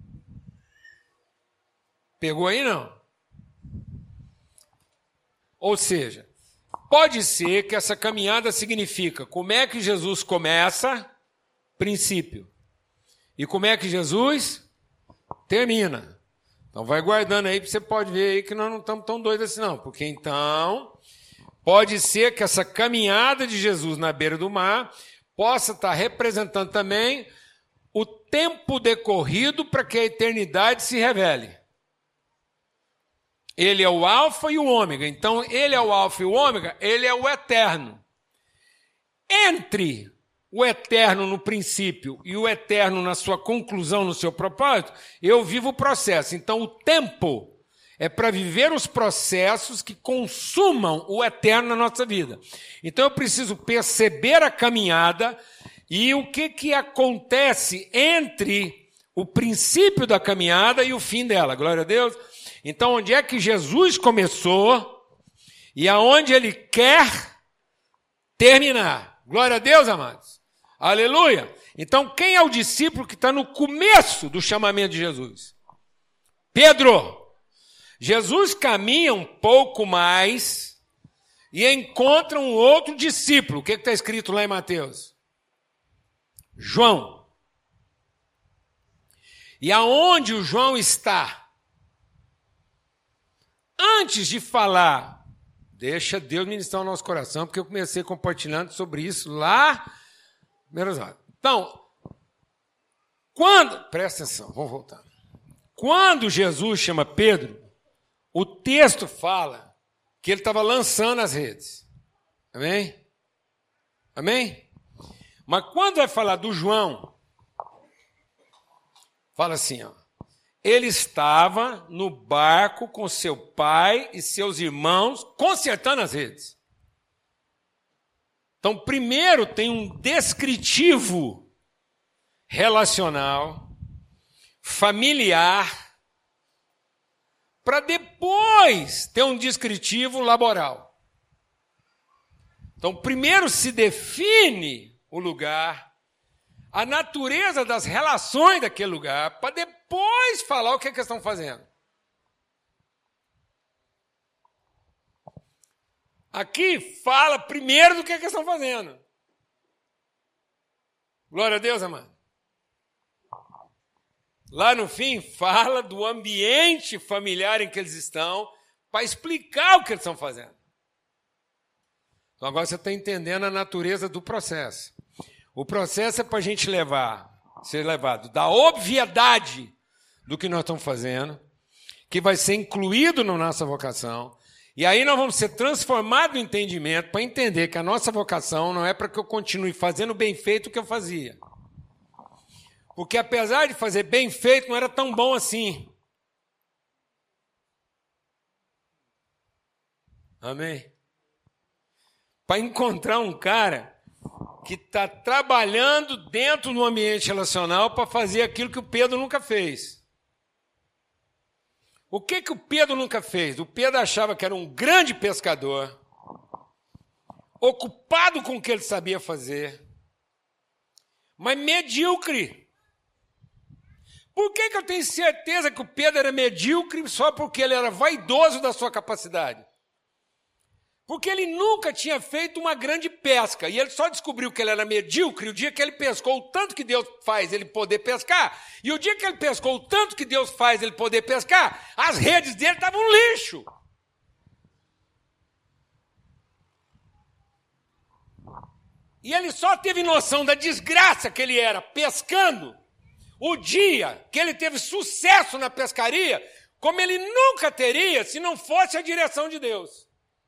Pegou aí, não? Ou seja, pode ser que essa caminhada significa como é que Jesus começa, princípio, e como é que Jesus termina. Então vai guardando aí, porque você pode ver aí que nós não estamos tão doidos assim não, porque então pode ser que essa caminhada de Jesus na beira do mar possa estar representando também o tempo decorrido para que a eternidade se revele. Ele é o alfa e o ômega, então ele é o alfa e o ômega, ele é o eterno. Entre o eterno no princípio e o eterno na sua conclusão, no seu propósito, eu vivo o processo. Então, o tempo é para viver os processos que consumam o eterno na nossa vida. Então, eu preciso perceber a caminhada e o que, que acontece entre o princípio da caminhada e o fim dela. Glória a Deus. Então, onde é que Jesus começou e aonde ele quer terminar. Glória a Deus, amados. Aleluia! Então, quem é o discípulo que está no começo do chamamento de Jesus? Pedro. Jesus caminha um pouco mais e encontra um outro discípulo. O que está escrito lá em Mateus? João. E aonde o João está? Antes de falar, deixa Deus ministrar o nosso coração, porque eu comecei compartilhando sobre isso lá. Então, quando, presta atenção, vamos voltar. Quando Jesus chama Pedro, o texto fala que ele estava lançando as redes. Amém? Amém? Mas quando vai falar do João, fala assim, ó. Ele estava no barco com seu pai e seus irmãos consertando as redes. Então, primeiro tem um descritivo relacional, familiar, para depois ter um descritivo laboral. Então, primeiro se define o lugar, a natureza das relações daquele lugar, para depois falar o que, é que eles estão fazendo. Aqui fala primeiro do que, é que eles estão fazendo. Glória a Deus, amado. Lá no fim, fala do ambiente familiar em que eles estão, para explicar o que eles estão fazendo. Então agora você está entendendo a natureza do processo. O processo é para a gente levar, ser levado da obviedade do que nós estamos fazendo, que vai ser incluído na nossa vocação, e aí nós vamos ser transformados no entendimento para entender que a nossa vocação não é para que eu continue fazendo bem feito o que eu fazia. Porque apesar de fazer bem feito, não era tão bom assim. Amém? Para encontrar um cara que está trabalhando dentro do ambiente relacional para fazer aquilo que o Pedro nunca fez. O que, que o Pedro nunca fez? O Pedro achava que era um grande pescador, ocupado com o que ele sabia fazer, mas medíocre. Por que, que eu tenho certeza que o Pedro era medíocre só porque ele era vaidoso da sua capacidade? Porque ele nunca tinha feito uma grande pesca, e ele só descobriu que ele era medíocre o dia que ele pescou o tanto que Deus faz ele poder pescar, e o dia que ele pescou o tanto que Deus faz ele poder pescar, as redes dele estavam um lixo. E ele só teve noção da desgraça que ele era pescando o dia que ele teve sucesso na pescaria, como ele nunca teria se não fosse a direção de Deus.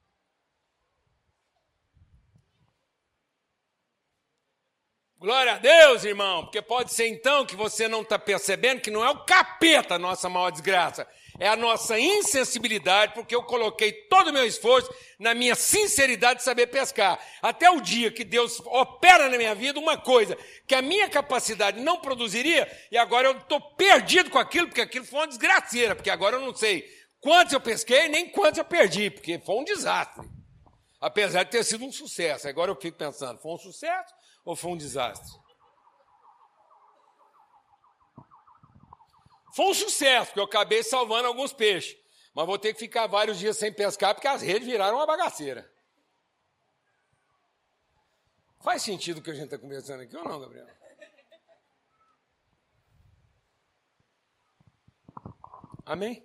Glória a Deus, irmão, porque pode ser então que você não está percebendo que não é o capeta a nossa maior desgraça, é a nossa insensibilidade, porque eu coloquei todo o meu esforço na minha sinceridade de saber pescar. Até o dia que Deus opera na minha vida uma coisa que a minha capacidade não produziria, e agora eu estou perdido com aquilo, porque aquilo foi uma desgraceira, porque agora eu não sei quantos eu pesquei, nem quantos eu perdi, porque foi um desastre. Apesar de ter sido um sucesso. Agora eu fico pensando, foi um sucesso ou foi um desastre? Foi um sucesso, porque eu acabei salvando alguns peixes. Mas vou ter que ficar vários dias sem pescar, porque as redes viraram uma bagaceira. Faz sentido o que a gente está conversando aqui ou não, Gabriel? Amém?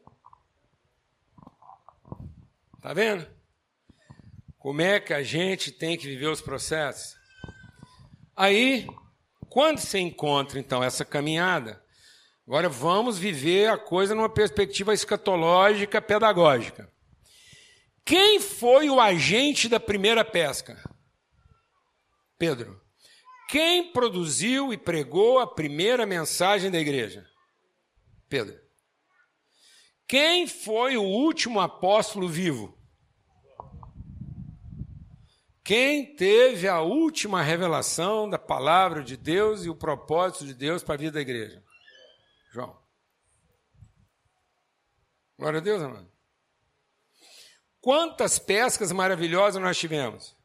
Tá vendo? Como é que a gente tem que viver os processos? Aí, quando você encontra, então, essa caminhada, agora vamos viver a coisa numa perspectiva escatológica, pedagógica. Quem foi o agente da primeira pesca? Pedro. Quem produziu e pregou a primeira mensagem da igreja? Pedro. Quem foi o último apóstolo vivo? Quem teve a última revelação da palavra de Deus e o propósito de Deus para a vida da igreja? João. Glória a Deus, amado. Quantas pescas maravilhosas nós tivemos?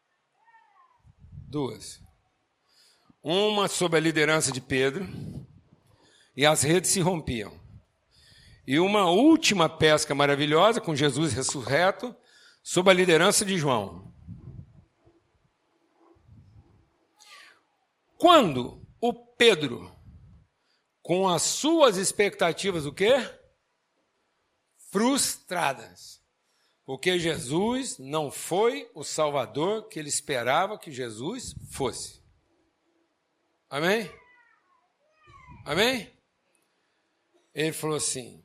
Duas. Uma sob a liderança de Pedro, e as redes se rompiam. E uma última pesca maravilhosa, com Jesus ressurreto, sob a liderança de João. Quando o Pedro, com as suas expectativas, o quê? Frustradas. Porque Jesus não foi o Salvador que ele esperava que Jesus fosse. Amém? Amém? Ele falou assim,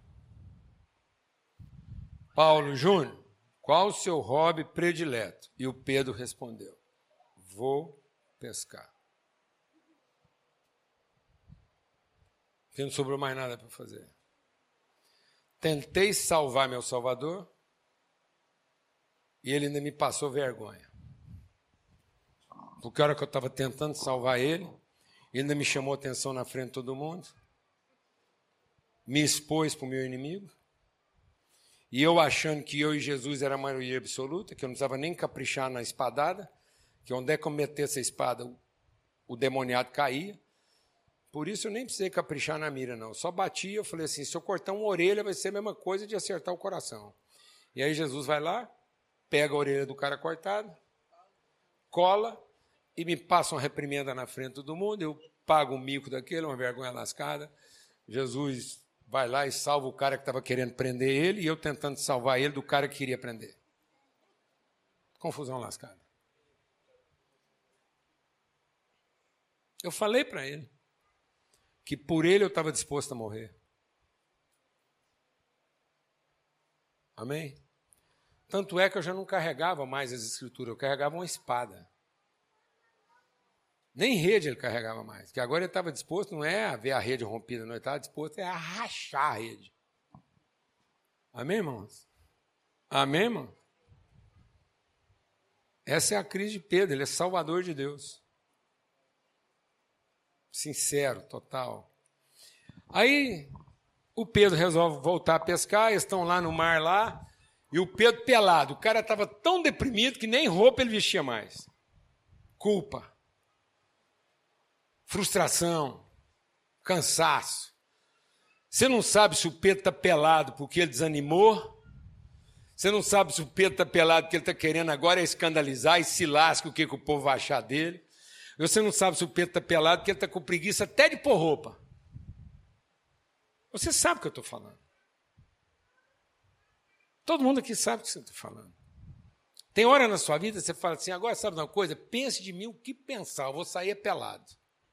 Paulo Júnior, qual o seu hobby predileto? E o Pedro respondeu, vou pescar. Porque não sobrou mais nada para fazer. Tentei salvar meu Salvador e ele ainda me passou vergonha. Porque a hora que eu estava tentando salvar ele, ele ainda me chamou a atenção na frente de todo mundo, me expôs para o meu inimigo, e eu achando que eu e Jesus era a maioria absoluta, que eu não precisava nem caprichar na espadada, que onde é que eu metesse a espada, o demoniado caía. Por isso eu nem precisei caprichar na mira, não. Eu só batia, eu falei assim, se eu cortar uma orelha vai ser a mesma coisa de acertar o coração. E aí Jesus vai lá, pega a orelha do cara cortado, cola e me passa uma reprimenda na frente de todo mundo, eu pago o mico daquele, uma vergonha lascada. Jesus vai lá e salva o cara que estava querendo prender ele e eu tentando salvar ele do cara que queria prender. Confusão lascada. Eu falei para ele que por ele eu estava disposto a morrer. Amém? Tanto é que eu já não carregava mais as escrituras, eu carregava uma espada. Nem rede ele carregava mais, que agora ele estava disposto, não é a ver a rede rompida, não, ele estava disposto a rachar a rede. Amém, irmãos? Amém, irmão? Essa é a crise de Pedro, ele é salvador de Deus. Sincero, total. Aí o Pedro resolve voltar a pescar, eles estão lá no mar lá, e o Pedro pelado. O cara estava tão deprimido que nem roupa ele vestia mais. Culpa. Frustração. Cansaço. Você não sabe se o Pedro está pelado porque ele desanimou. Você não sabe se o Pedro está pelado porque ele está querendo agora escandalizar e se lasca o que, que o povo vai achar dele. Você não sabe se o Pedro está pelado porque ele está com preguiça até de pôr roupa. Você sabe o que eu estou falando. Todo mundo aqui sabe o que você está falando. Tem hora na sua vida que você fala assim, agora sabe uma coisa? Pense de mim o que pensar, eu vou sair pelado.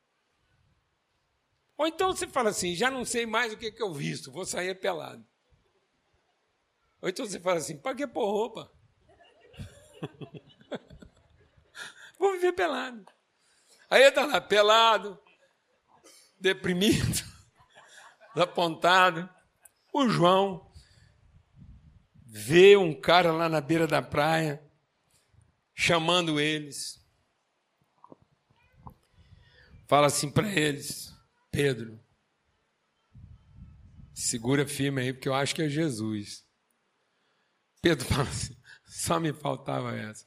Ou então você fala assim, já não sei mais o que, que eu visto, vou sair pelado. Ou então você fala assim, para que pôr roupa? Vou viver pelado. Aí ele está lá, pelado, deprimido, desapontado. O João vê um cara lá na beira da praia, chamando eles. Fala assim para eles, Pedro, segura firme aí, porque eu acho que é Jesus. Pedro fala assim, só me faltava essa.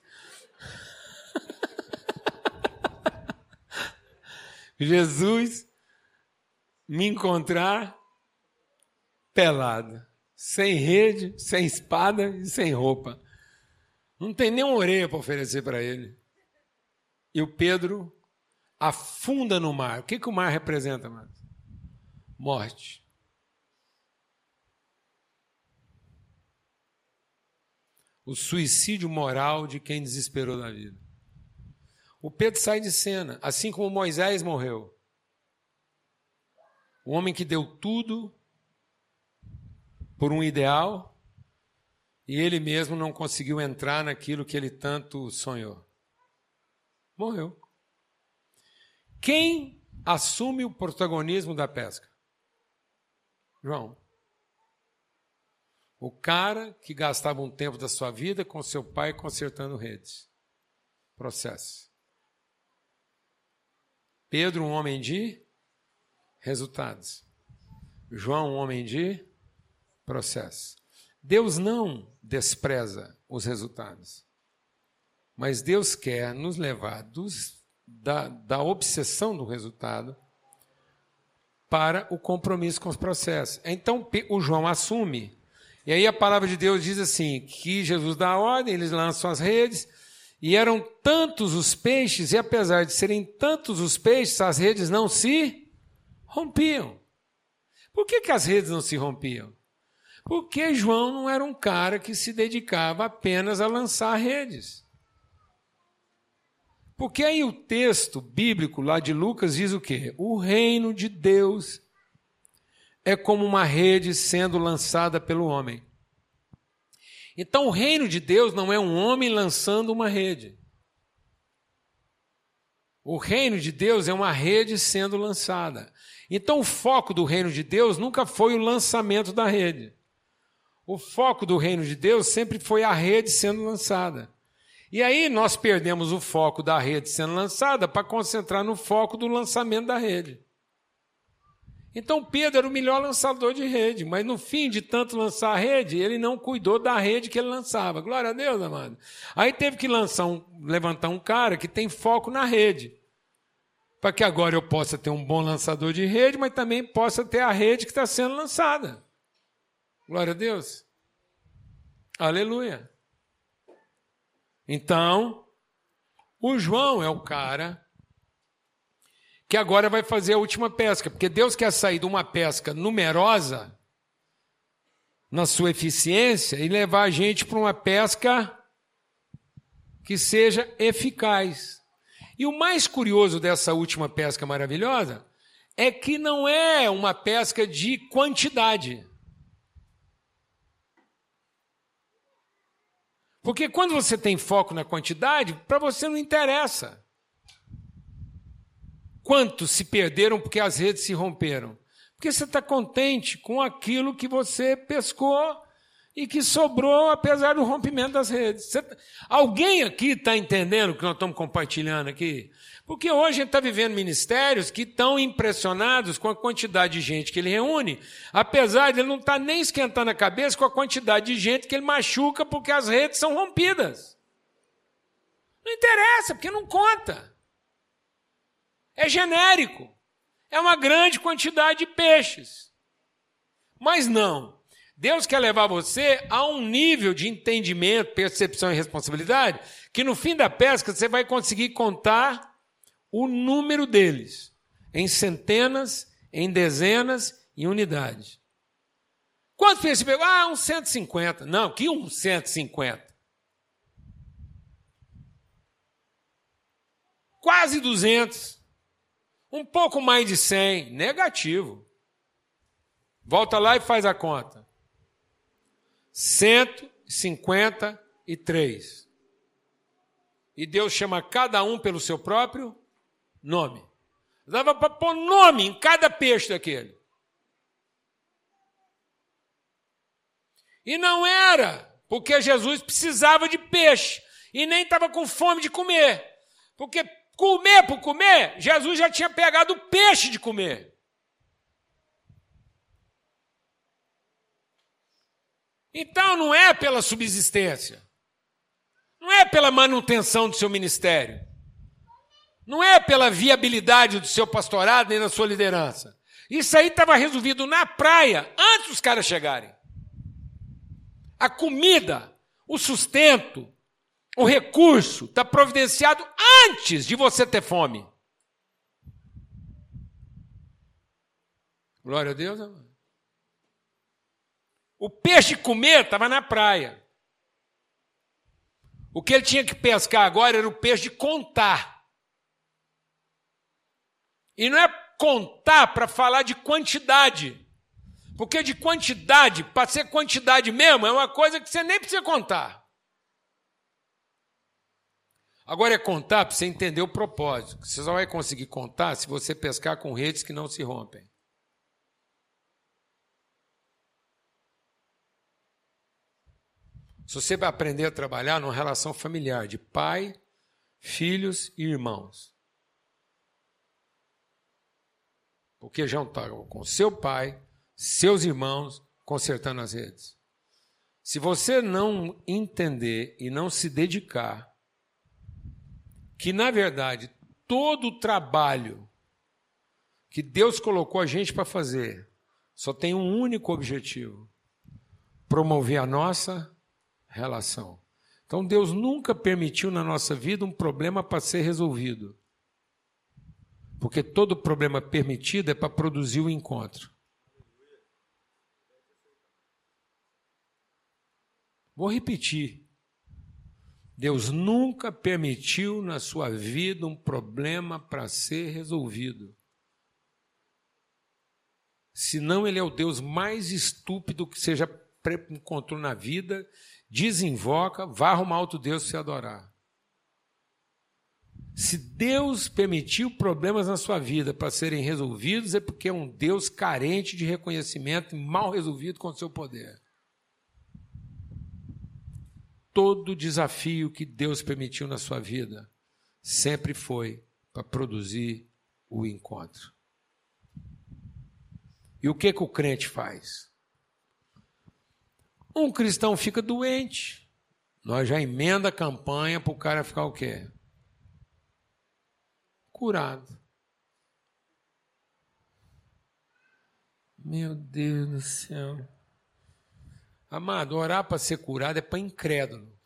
Jesus me encontrar pelado, sem rede, sem espada e sem roupa. Não tem nem uma orelha para oferecer para ele. E o Pedro afunda no mar. O que, que o mar representa, mano? Morte. O suicídio moral de quem desesperou da vida. O Pedro sai de cena, assim como Moisés morreu. O homem que deu tudo por um ideal e ele mesmo não conseguiu entrar naquilo que ele tanto sonhou. Morreu. Quem assume o protagonismo da pesca? João. O cara que gastava um tempo da sua vida com seu pai consertando redes. Processo. Pedro, um homem de resultados. João, um homem de processo. Deus não despreza os resultados, mas Deus quer nos levar dos, da, da obsessão do resultado para o compromisso com os processos. Então, o João assume. E aí a palavra de Deus diz assim, que Jesus dá a ordem, eles lançam as redes, e eram tantos os peixes, e apesar de serem tantos os peixes, as redes não se rompiam. Por que, que as redes não se rompiam? Porque João não era um cara que se dedicava apenas a lançar redes. Porque aí o texto bíblico lá de Lucas diz o quê? O reino de Deus é como uma rede sendo lançada pelo homem. Então o reino de Deus não é um homem lançando uma rede. O reino de Deus é uma rede sendo lançada. Então o foco do reino de Deus nunca foi o lançamento da rede. O foco do reino de Deus sempre foi a rede sendo lançada. E aí nós perdemos o foco da rede sendo lançada para concentrar no foco do lançamento da rede. Então Pedro era o melhor lançador de rede, mas no fim de tanto lançar a rede, ele não cuidou da rede que ele lançava. Glória a Deus, amado. Aí teve que lançar um, levantar um cara que tem foco na rede, para que agora eu possa ter um bom lançador de rede, mas também possa ter a rede que está sendo lançada. Glória a Deus. Aleluia. Então, o João é o cara que agora vai fazer a última pesca, porque Deus quer sair de uma pesca numerosa na sua eficiência e levar a gente para uma pesca que seja eficaz. E o mais curioso dessa última pesca maravilhosa é que não é uma pesca de quantidade. Porque quando você tem foco na quantidade, para você não interessa quantos se perderam porque as redes se romperam. Porque você está contente com aquilo que você pescou e que sobrou apesar do rompimento das redes. Você... Alguém aqui está entendendo o que nós estamos compartilhando aqui? Porque hoje a gente está vivendo ministérios que estão impressionados com a quantidade de gente que ele reúne, apesar de ele não estar nem esquentando a cabeça com a quantidade de gente que ele machuca porque as redes são rompidas. Não interessa, porque não conta. É genérico. É uma grande quantidade de peixes. Mas não. Deus quer levar você a um nível de entendimento, percepção e responsabilidade que no fim da pesca você vai conseguir contar o número deles em centenas, em dezenas e unidades. Quantos peixes você pegou? Ah, uns cento e cinquenta. Não, que uns cento e cinquenta? Quase duzentos. Um pouco mais de cem. Negativo. Volta lá e faz a conta. cento e cinquenta e três. E Deus chama cada um pelo seu próprio nome. Dava para pôr nome em cada peixe daquele. E não era porque Jesus precisava de peixe e nem estava com fome de comer. Porque comer por comer, Jesus já tinha pegado o peixe de comer. Então não é pela subsistência, não é pela manutenção do seu ministério, não é pela viabilidade do seu pastorado nem da sua liderança. Isso aí estava resolvido na praia, antes dos caras chegarem. A comida, o sustento, o recurso está providenciado antes de você ter fome. Glória a Deus, amor. O peixe comer estava na praia. O que ele tinha que pescar agora era o peixe de contar. E não é contar para falar de quantidade. Porque de quantidade, para ser quantidade mesmo, é uma coisa que você nem precisa contar. Agora é contar para você entender o propósito. Você só vai conseguir contar se você pescar com redes que não se rompem. Se você vai aprender a trabalhar numa relação familiar de pai, filhos e irmãos. Porque já estão com seu pai, seus irmãos, consertando as redes. Se você não entender e não se dedicar, que, na verdade, todo o trabalho que Deus colocou a gente para fazer só tem um único objetivo: promover a nossa relação. Então, Deus nunca permitiu na nossa vida um problema para ser resolvido. Porque todo problema permitido é para produzir o encontro. Vou repetir. Deus nunca permitiu na sua vida um problema para ser resolvido. Senão ele é o Deus mais estúpido que você já encontrou na vida. Desinvoca, vá arrumar outro Deus para você adorar. Se Deus permitiu problemas na sua vida para serem resolvidos, é porque é um Deus carente de reconhecimento e mal resolvido com o seu poder. Todo desafio que Deus permitiu na sua vida sempre foi para produzir o encontro. E o que, que o crente faz? Um cristão fica doente, nós já emenda a campanha para o cara ficar o quê? Curado. Meu Deus do céu. Amado, orar para ser curado é para incrédulo.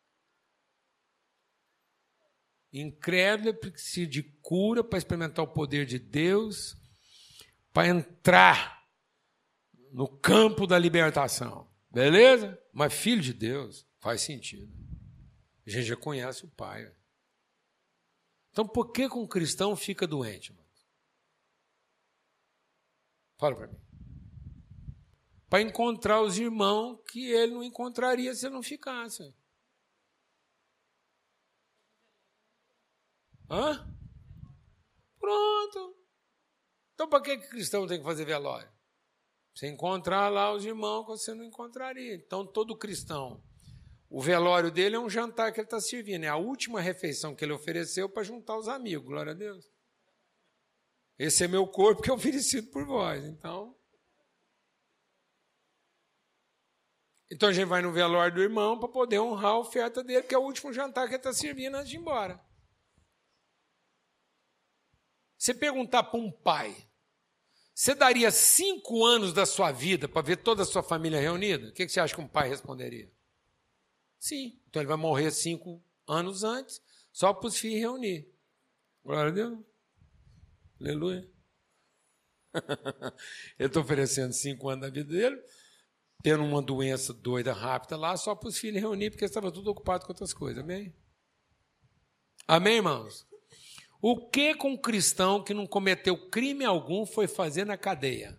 Incrédulo precisa de cura para experimentar o poder de Deus, para entrar no campo da libertação. Beleza? Mas filho de Deus faz sentido. A gente já conhece o Pai. Então, por que que um cristão fica doente, mano? Fala para mim. Para encontrar os irmãos que ele não encontraria se ele não ficasse. Hã? Pronto. Então, para que que cristão tem que fazer velório? Você encontrar lá os irmãos que você não encontraria. Então, todo cristão, o velório dele é um jantar que ele está servindo. É a última refeição que ele ofereceu para juntar os amigos. Glória a Deus. Esse é meu corpo que é oferecido por vós. Então, então a gente vai no velório do irmão para poder honrar a oferta dele, que é o último jantar que ele está servindo antes de ir embora. Você perguntar para um pai, você daria cinco anos da sua vida para ver toda a sua família reunida? O que você acha que um pai responderia? Sim. Então ele vai morrer cinco anos antes, só para os filhos reunir. Glória a Deus. Aleluia. Ele está oferecendo cinco anos da vida dele, tendo uma doença doida rápida lá, só para os filhos reunir, porque estava tudo ocupado com outras coisas. Amém? Amém, irmãos? O que com um cristão que não cometeu crime algum foi fazer na cadeia?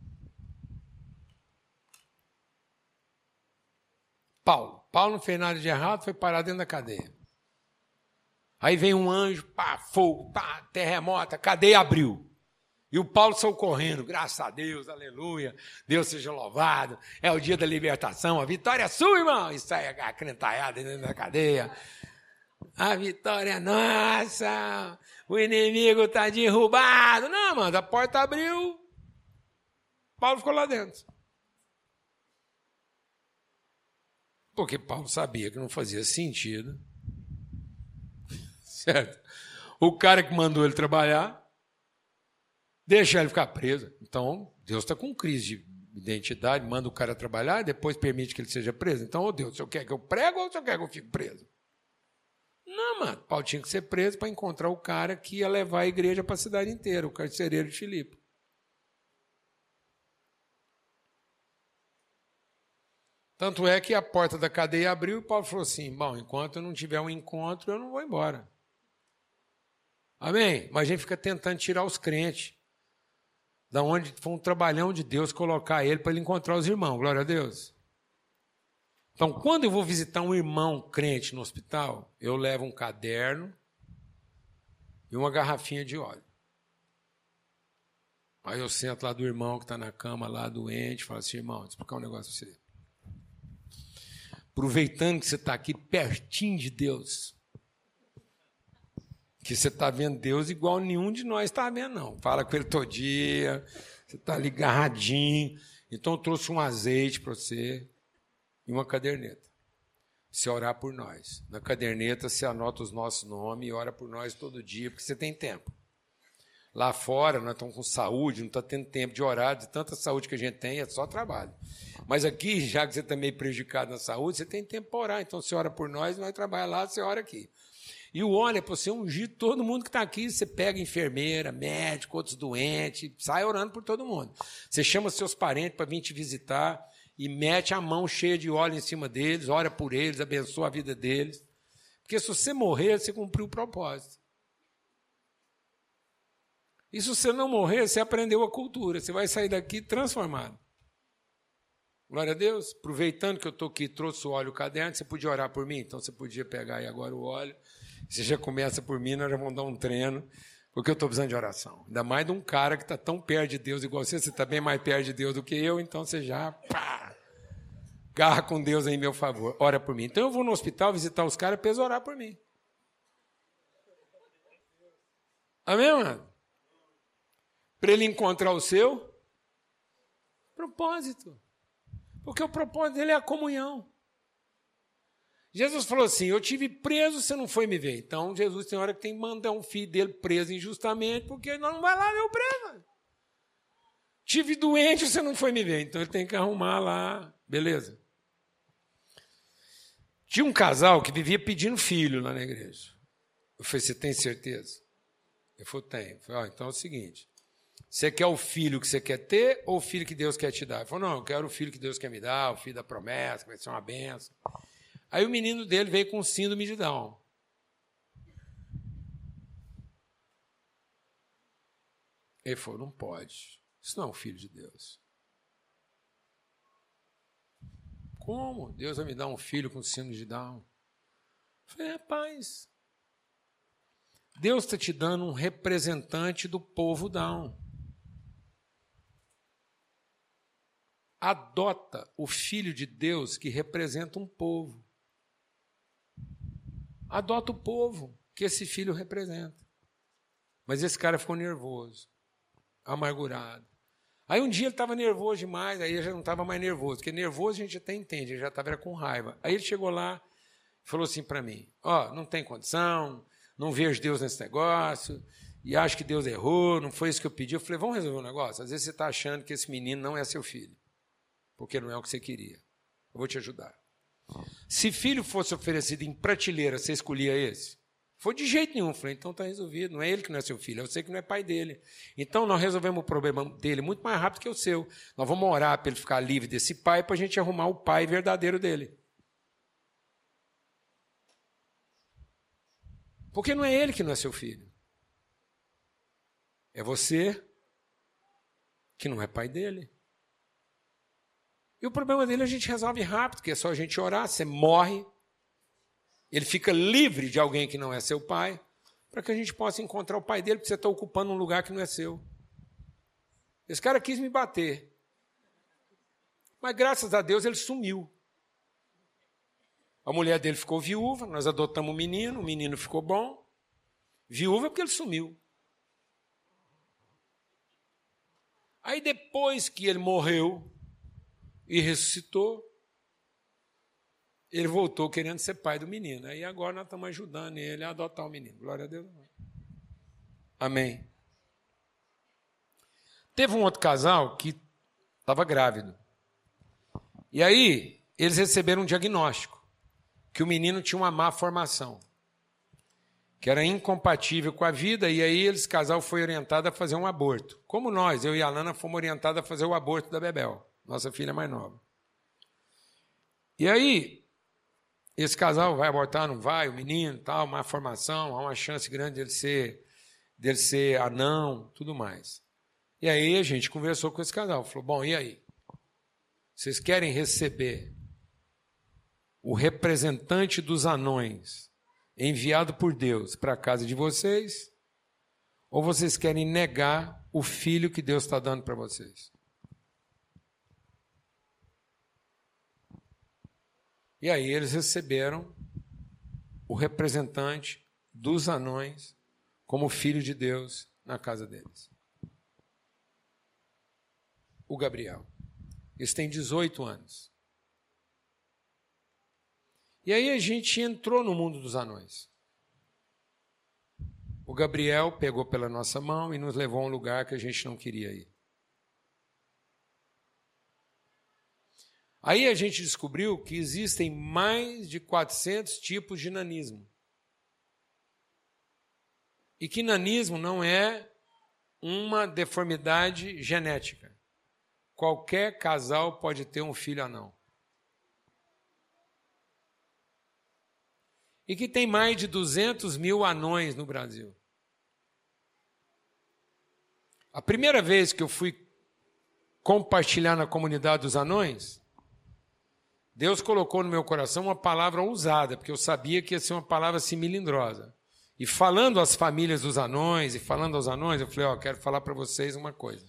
Paulo. Paulo não fez nada de errado, foi parar dentro da cadeia. Aí vem um anjo, pá, fogo, pá, terremoto, a cadeia abriu. E o Paulo saiu correndo, graças a Deus, aleluia, Deus seja louvado, é o dia da libertação, a vitória é sua, irmão. E sai a crentalhada dentro da cadeia. A vitória é nossa, o inimigo está derrubado. Não, mano, a porta abriu, Paulo ficou lá dentro. Porque Paulo sabia que não fazia sentido. Certo? O cara que mandou ele trabalhar, deixa ele ficar preso. Então, Deus está com crise de identidade, manda o cara trabalhar e depois permite que ele seja preso. Então, oh Deus, o senhor quer que eu prego ou o senhor quer que eu fique preso? Não, mano, Paulo tinha que ser preso para encontrar o cara que ia levar a igreja para a cidade inteira, o carcereiro de Filipe. Tanto é que a porta da cadeia abriu e Paulo falou assim, bom, enquanto eu não tiver um encontro, eu não vou embora. Amém? Mas a gente fica tentando tirar os crentes, da onde foi um trabalhão de Deus colocar ele para ele encontrar os irmãos, glória a Deus. Então, quando eu vou visitar um irmão crente no hospital, eu levo um caderno e uma garrafinha de óleo. Aí eu sento lá do irmão que está na cama, lá doente, falo assim, irmão, vou explicar um negócio para você. Aproveitando que você está aqui pertinho de Deus, que você está vendo Deus igual nenhum de nós está vendo, não. Fala com ele todo dia, você está ali agarradinho. Então eu trouxe um azeite para você e uma caderneta. Você orar por nós. Na caderneta você anota os nossos nomes e ora por nós todo dia, porque você tem tempo. Lá fora nós estamos com saúde, não está tendo tempo de orar, de tanta saúde que a gente tem, é só trabalho. Mas aqui, já que você está meio prejudicado na saúde, você tem tempo para orar. Então você ora por nós, nós trabalhamos lá, você ora aqui. E o óleo é para você ungir todo mundo que está aqui. Você pega enfermeira, médico, outros doentes, sai orando por todo mundo. Você chama seus parentes para vir te visitar e mete a mão cheia de óleo em cima deles, ora por eles, abençoa a vida deles. Porque se você morrer, você cumpriu o propósito. E se você não morrer, você aprendeu a cultura. Você vai sair daqui transformado. Glória a Deus. Aproveitando que eu estou aqui, trouxe o óleo, o caderno, você podia orar por mim? Então você podia pegar aí agora o óleo. Você já começa por mim, nós já vamos dar um treino, porque eu estou precisando de oração. Ainda mais de um cara que está tão perto de Deus igual você, você está bem mais perto de Deus do que eu, então você já pá, garra com Deus aí em meu favor, ora por mim. Então eu vou no hospital visitar os caras para eles orar por mim. Amém, mano? Para ele encontrar o seu propósito. Porque o propósito dele é a comunhão. Jesus falou assim, eu tive preso, você não foi me ver. Então, Jesus tem hora que tem que mandar um filho dele preso injustamente, porque nós não vai lá ver o preso. Tive doente, você não foi me ver. Então, ele tem que arrumar lá. Beleza. Tinha um casal que vivia pedindo filho lá na igreja. Eu falei, você tem certeza? Ele falou, tenho. Eu falei, oh, então é o seguinte, Você quer o filho que você quer ter ou o filho que Deus quer te dar? Ele falou, não, eu quero o filho que Deus quer me dar, o filho da promessa, que vai ser uma benção. Aí o menino dele veio com síndrome de Down. Ele falou, não pode, isso não é um filho de Deus. Como? Deus vai me dar um filho com síndrome de Down? Eu falei, rapaz, Deus está te dando um representante do povo Down. Adota o filho de Deus que representa um povo. Adota o povo que esse filho representa. Mas esse cara ficou nervoso, amargurado. Aí um dia ele estava nervoso demais, aí ele já não estava mais nervoso, porque nervoso a gente até entende, ele já estava com raiva. Aí ele chegou lá e falou assim para mim, ó, oh, não tem condição, não vejo Deus nesse negócio, e acho que Deus errou, não foi isso que eu pedi. Eu falei, vamos resolver um negócio? Às vezes você está achando que esse menino não é seu filho, porque não é o que você queria. Eu vou te ajudar. Se filho fosse oferecido em prateleira, você escolhia esse? Foi de jeito nenhum. Eu falei, então está resolvido. Não é ele que não é seu filho, é você que não é pai dele. Então nós resolvemos o problema dele muito mais rápido que o seu. Nós vamos orar para ele ficar livre desse pai para a gente arrumar o pai verdadeiro dele. Porque não é ele que não é seu filho. É você que não é pai dele. E o problema dele a gente resolve rápido, que é só a gente orar, você morre, ele fica livre de alguém que não é seu pai, para que a gente possa encontrar o pai dele, porque você está ocupando um lugar que não é seu. Esse cara quis me bater. Mas graças a Deus ele sumiu. A mulher dele ficou viúva, nós adotamos o menino, o menino ficou bom. Viúva porque ele sumiu. Aí depois que ele morreu e ressuscitou, ele voltou querendo ser pai do menino. Aí agora nós estamos ajudando ele a adotar o menino. Glória a Deus. Amém. Teve um outro casal que estava grávido. E aí eles receberam um diagnóstico, que o menino tinha uma má formação, que era incompatível com a vida, e aí esse casal foi orientado a fazer um aborto. Como nós, eu e a Lana, fomos orientados a fazer o aborto da Bebel, nossa filha mais nova. E aí, esse casal vai abortar, não vai, o menino, tal, má formação, há uma chance grande dele ser, dele ser anão, tudo mais. E aí a gente conversou com esse casal, falou, bom, e aí? Vocês querem receber o representante dos anões enviado por Deus para a casa de vocês, ou vocês querem negar o filho que Deus está dando para vocês? E aí eles receberam o representante dos anões como filho de Deus na casa deles. O Gabriel. Eles têm dezoito anos. E aí a gente entrou no mundo dos anões. O Gabriel pegou pela nossa mão e nos levou a um lugar que a gente não queria ir. Aí a gente descobriu que existem mais de quatrocentos tipos de nanismo. E que nanismo não é uma deformidade genética. Qualquer casal pode ter um filho anão. E que tem mais de duzentos mil anões no Brasil. A primeira vez que eu fui compartilhar na comunidade dos anões, Deus colocou no meu coração uma palavra ousada, porque eu sabia que ia ser uma palavra assim melindrosa. E falando às famílias dos anões, e falando aos anões, eu falei, ó, quero falar para vocês uma coisa.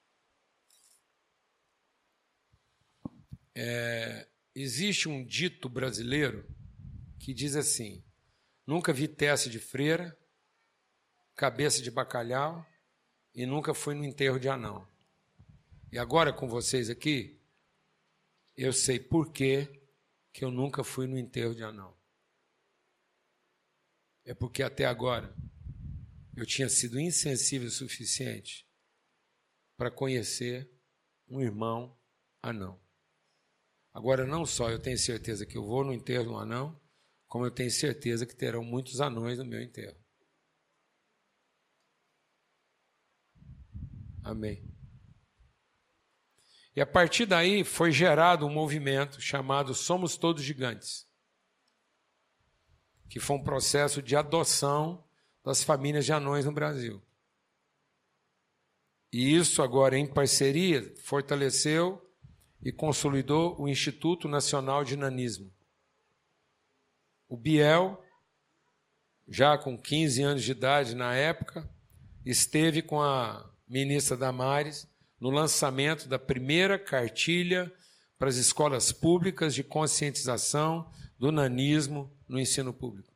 É, existe um dito brasileiro que diz assim, nunca vi testa de freira, cabeça de bacalhau, e nunca fui no enterro de anão. E agora com vocês aqui, eu sei por que que eu nunca fui no enterro de anão. É porque até agora eu tinha sido insensível o suficiente para conhecer um irmão anão. Agora, não só eu tenho certeza que eu vou no enterro de um anão, como eu tenho certeza que terão muitos anões no meu enterro. Amém. E a partir daí foi gerado um movimento chamado Somos Todos Gigantes, que foi um processo de adoção das famílias de anões no Brasil. E isso agora, em parceria, fortaleceu e consolidou o Instituto Nacional de Nanismo. O Biel, já com quinze anos de idade na época, esteve com a ministra Damares no lançamento da primeira cartilha para as escolas públicas de conscientização do nanismo no ensino público.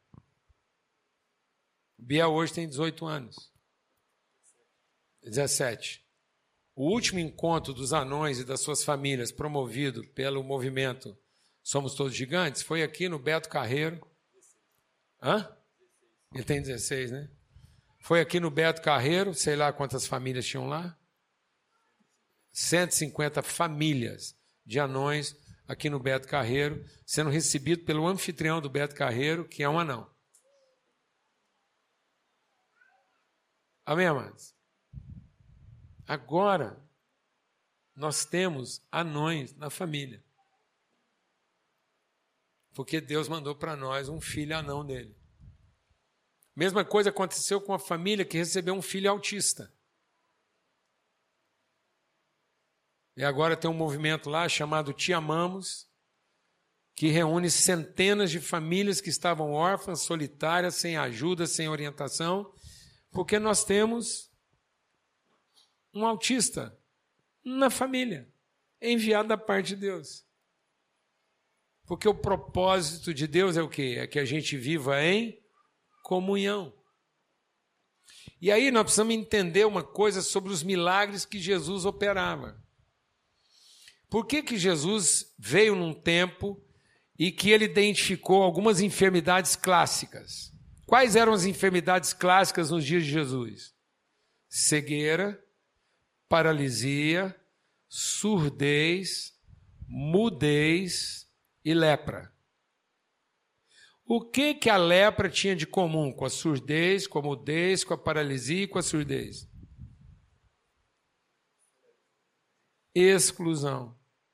O Biel hoje tem dezoito anos. dezessete. O último encontro dos anões e das suas famílias, promovido pelo movimento Somos Todos Gigantes, foi aqui no Beto Carreiro. Hã? Ele tem dezesseis, né? Foi aqui no Beto Carreiro, sei lá quantas famílias tinham lá. cento e cinquenta famílias de anões aqui no Beto Carreiro, sendo recebido pelo anfitrião do Beto Carreiro, que é um anão. Amém, amados? Agora, nós temos anões na família. Porque Deus mandou para nós um filho anão dele. Mesma coisa aconteceu com a família que recebeu um filho autista. E agora tem um movimento lá chamado Te Amamos, que reúne centenas de famílias que estavam órfãs, solitárias, sem ajuda, sem orientação, porque nós temos um autista na família, enviado da parte de Deus. Porque o propósito de Deus é o quê? É que a gente viva em comunhão. E aí nós precisamos entender uma coisa sobre os milagres que Jesus operava. Por que que Jesus veio num tempo e que ele identificou algumas enfermidades clássicas? Quais eram as enfermidades clássicas nos dias de Jesus? Cegueira, paralisia, surdez, mudez e lepra. O que que a lepra tinha de comum com a surdez, com a mudez, com a paralisia e com a surdez? Exclusão.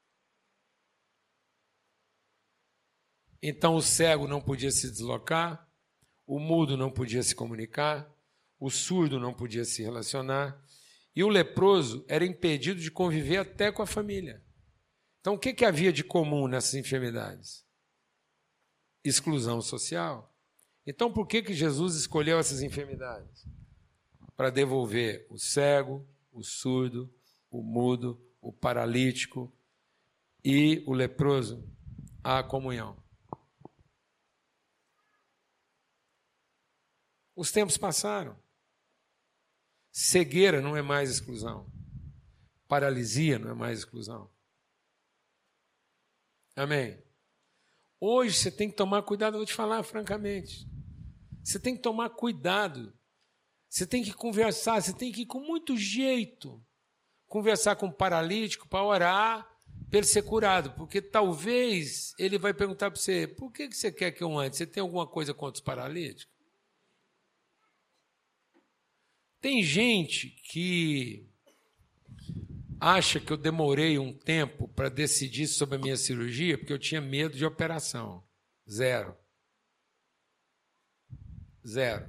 Então o cego não podia se deslocar, o mudo não podia se comunicar, o surdo não podia se relacionar e o leproso era impedido de conviver até com a família. Então o que que havia de comum nessas enfermidades? Exclusão social. Então por que que Jesus escolheu essas enfermidades? Para devolver o cego, o surdo, o mudo, o paralítico e o leproso à comunhão. Os tempos passaram. Cegueira não é mais exclusão. Paralisia não é mais exclusão. Amém? Hoje você tem que tomar cuidado, eu vou te falar francamente. Você tem que tomar cuidado. Você tem que conversar, você tem que ir com muito jeito. Conversar com o paralítico para orar para ele ser curado. Porque talvez ele vai perguntar para você, por que você quer que eu ande? Você tem alguma coisa contra os paralíticos? Tem gente que acha que eu demorei um tempo para decidir sobre a minha cirurgia porque eu tinha medo de operação. Zero. Zero.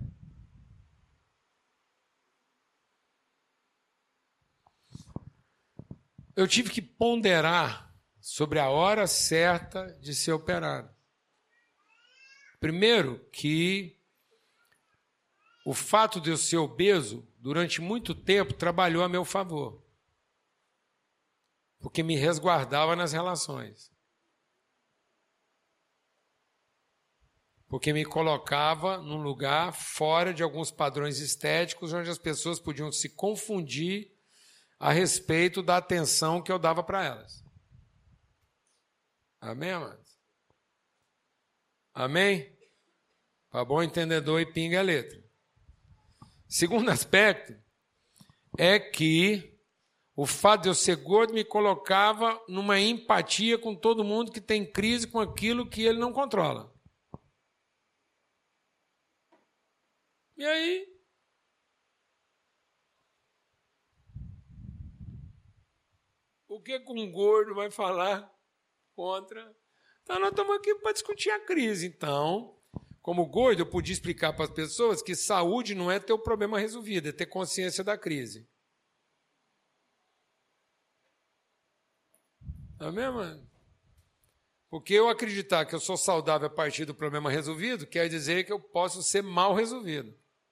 Eu tive que ponderar sobre a hora certa de ser operado. Primeiro, que o fato de eu ser obeso, durante muito tempo, trabalhou a meu favor. Porque me resguardava nas relações. Porque me colocava num lugar fora de alguns padrões estéticos, onde as pessoas podiam se confundir a respeito da atenção que eu dava para elas. Amém, amados? Amém? Para bom entendedor e pinga a letra. Segundo aspecto é que o fato de eu ser gordo me colocava numa empatia com todo mundo que tem crise com aquilo que ele não controla. E aí? O que que um gordo vai falar contra? Então, nós estamos aqui para discutir a crise. Então, como gordo, eu podia explicar para as pessoas que saúde não é ter o problema resolvido, é ter consciência da crise. Amém, mano? Porque eu acreditar que eu sou saudável a partir do problema resolvido, quer dizer que eu posso ser mal resolvido.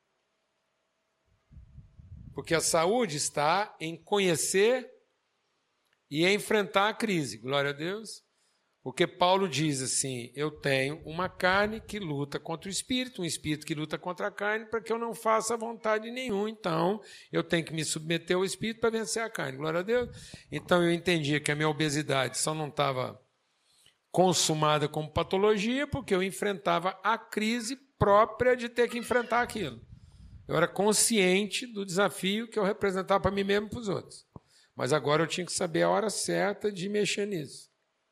Porque a saúde está em conhecer e em enfrentar a crise. Glória a Deus. Porque Paulo diz assim, eu tenho uma carne que luta contra o espírito, um espírito que luta contra a carne, para que eu não faça vontade nenhuma. Então, eu tenho que me submeter ao espírito para vencer a carne. Glória a Deus. Então, eu entendia que a minha obesidade só não estava consumada como patologia, porque eu enfrentava a crise própria de ter que enfrentar aquilo. Eu era consciente do desafio que eu representava para mim mesmo e para os outros. Mas agora eu tinha que saber a hora certa de mexer nisso.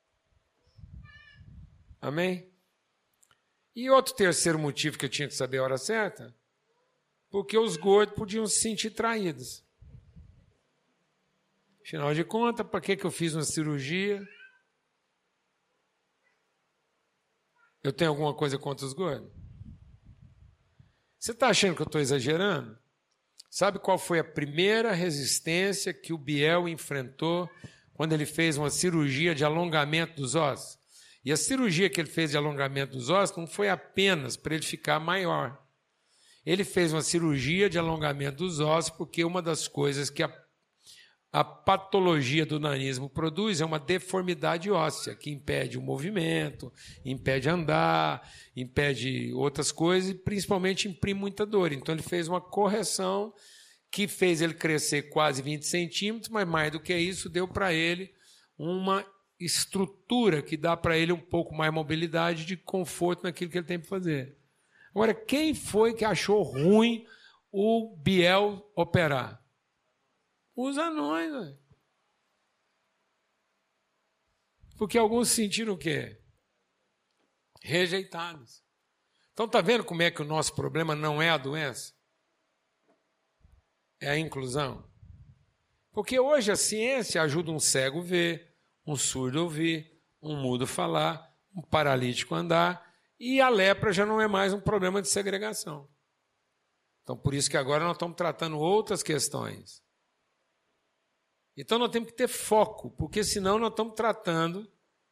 Amém? E outro terceiro motivo que eu tinha que saber a hora certa, porque os gordos podiam se sentir traídos. Afinal de contas, para que que eu fiz uma cirurgia? Eu tenho alguma coisa contra os gordos? Você está achando que eu estou exagerando? Sabe qual foi a primeira resistência que o Biel enfrentou quando ele fez uma cirurgia de alongamento dos ossos? E a cirurgia que ele fez de alongamento dos ossos não foi apenas para ele ficar maior. Ele fez uma cirurgia de alongamento dos ossos porque uma das coisas que a, a patologia do nanismo produz é uma deformidade óssea, que impede o movimento, impede andar, impede outras coisas e principalmente imprime muita dor. Então ele fez uma correção que fez ele crescer quase vinte centímetros, mas mais do que isso, deu para ele uma estrutura que dá para ele um pouco mais mobilidade, de conforto naquilo que ele tem para fazer. Agora, quem foi que achou ruim o Biel operar? Os anões, véio. Porque alguns se sentiram o quê? Rejeitados. Então, está vendo como é que o nosso problema não é a doença? É a inclusão. Porque hoje a ciência ajuda um cego a ver, um surdo ouvir, um mudo falar, um paralítico andar, e a lepra já não é mais um problema de segregação. Então, por isso que agora nós estamos tratando outras questões. Então, nós temos que ter foco, porque senão nós estamos tratando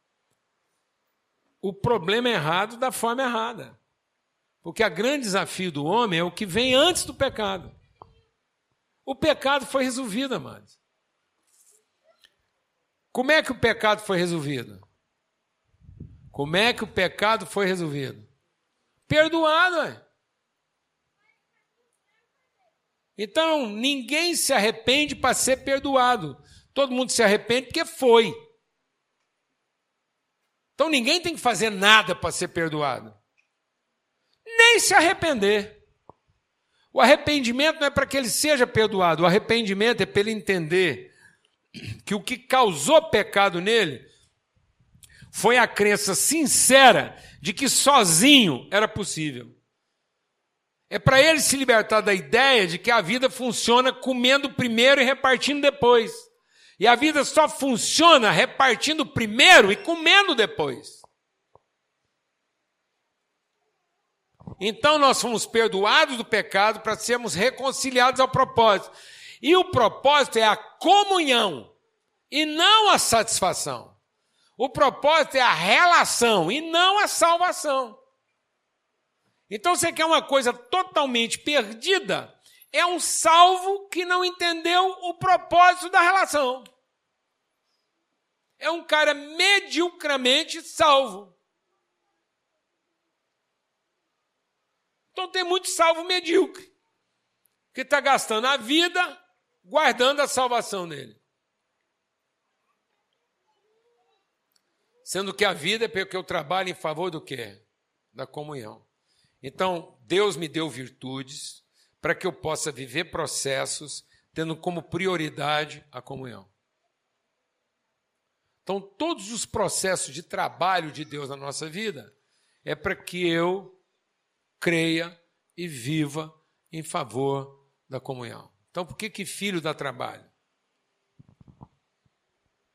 o problema errado da forma errada. Porque o grande desafio do homem é o que vem antes do pecado. O pecado foi resolvido, amados. Como é que o pecado foi resolvido? Como é que o pecado foi resolvido? Perdoado, é. Então, ninguém se arrepende para ser perdoado. Todo mundo se arrepende porque foi. Então, ninguém tem que fazer nada para ser perdoado. Nem se arrepender. O arrependimento não é para que ele seja perdoado. O arrependimento é para ele entender que o que causou pecado nele foi a crença sincera de que sozinho era possível. É para ele se libertar da ideia de que a vida funciona comendo primeiro e repartindo depois. E a vida só funciona repartindo primeiro e comendo depois. Então nós fomos perdoados do pecado para sermos reconciliados ao propósito. E o propósito é a comunhão e não a satisfação. O propósito é a relação e não a salvação. Então você quer uma coisa totalmente perdida, é um salvo que não entendeu o propósito da relação. É um cara mediocramente salvo. Então tem muito salvo medíocre, que está gastando a vida guardando a salvação nele. Sendo que a vida é porque eu trabalho em favor do quê? Da comunhão. Então, Deus me deu virtudes para que eu possa viver processos tendo como prioridade a comunhão. Então, todos os processos de trabalho de Deus na nossa vida é para que eu creia e viva em favor da comunhão. Então, por que que filho dá trabalho?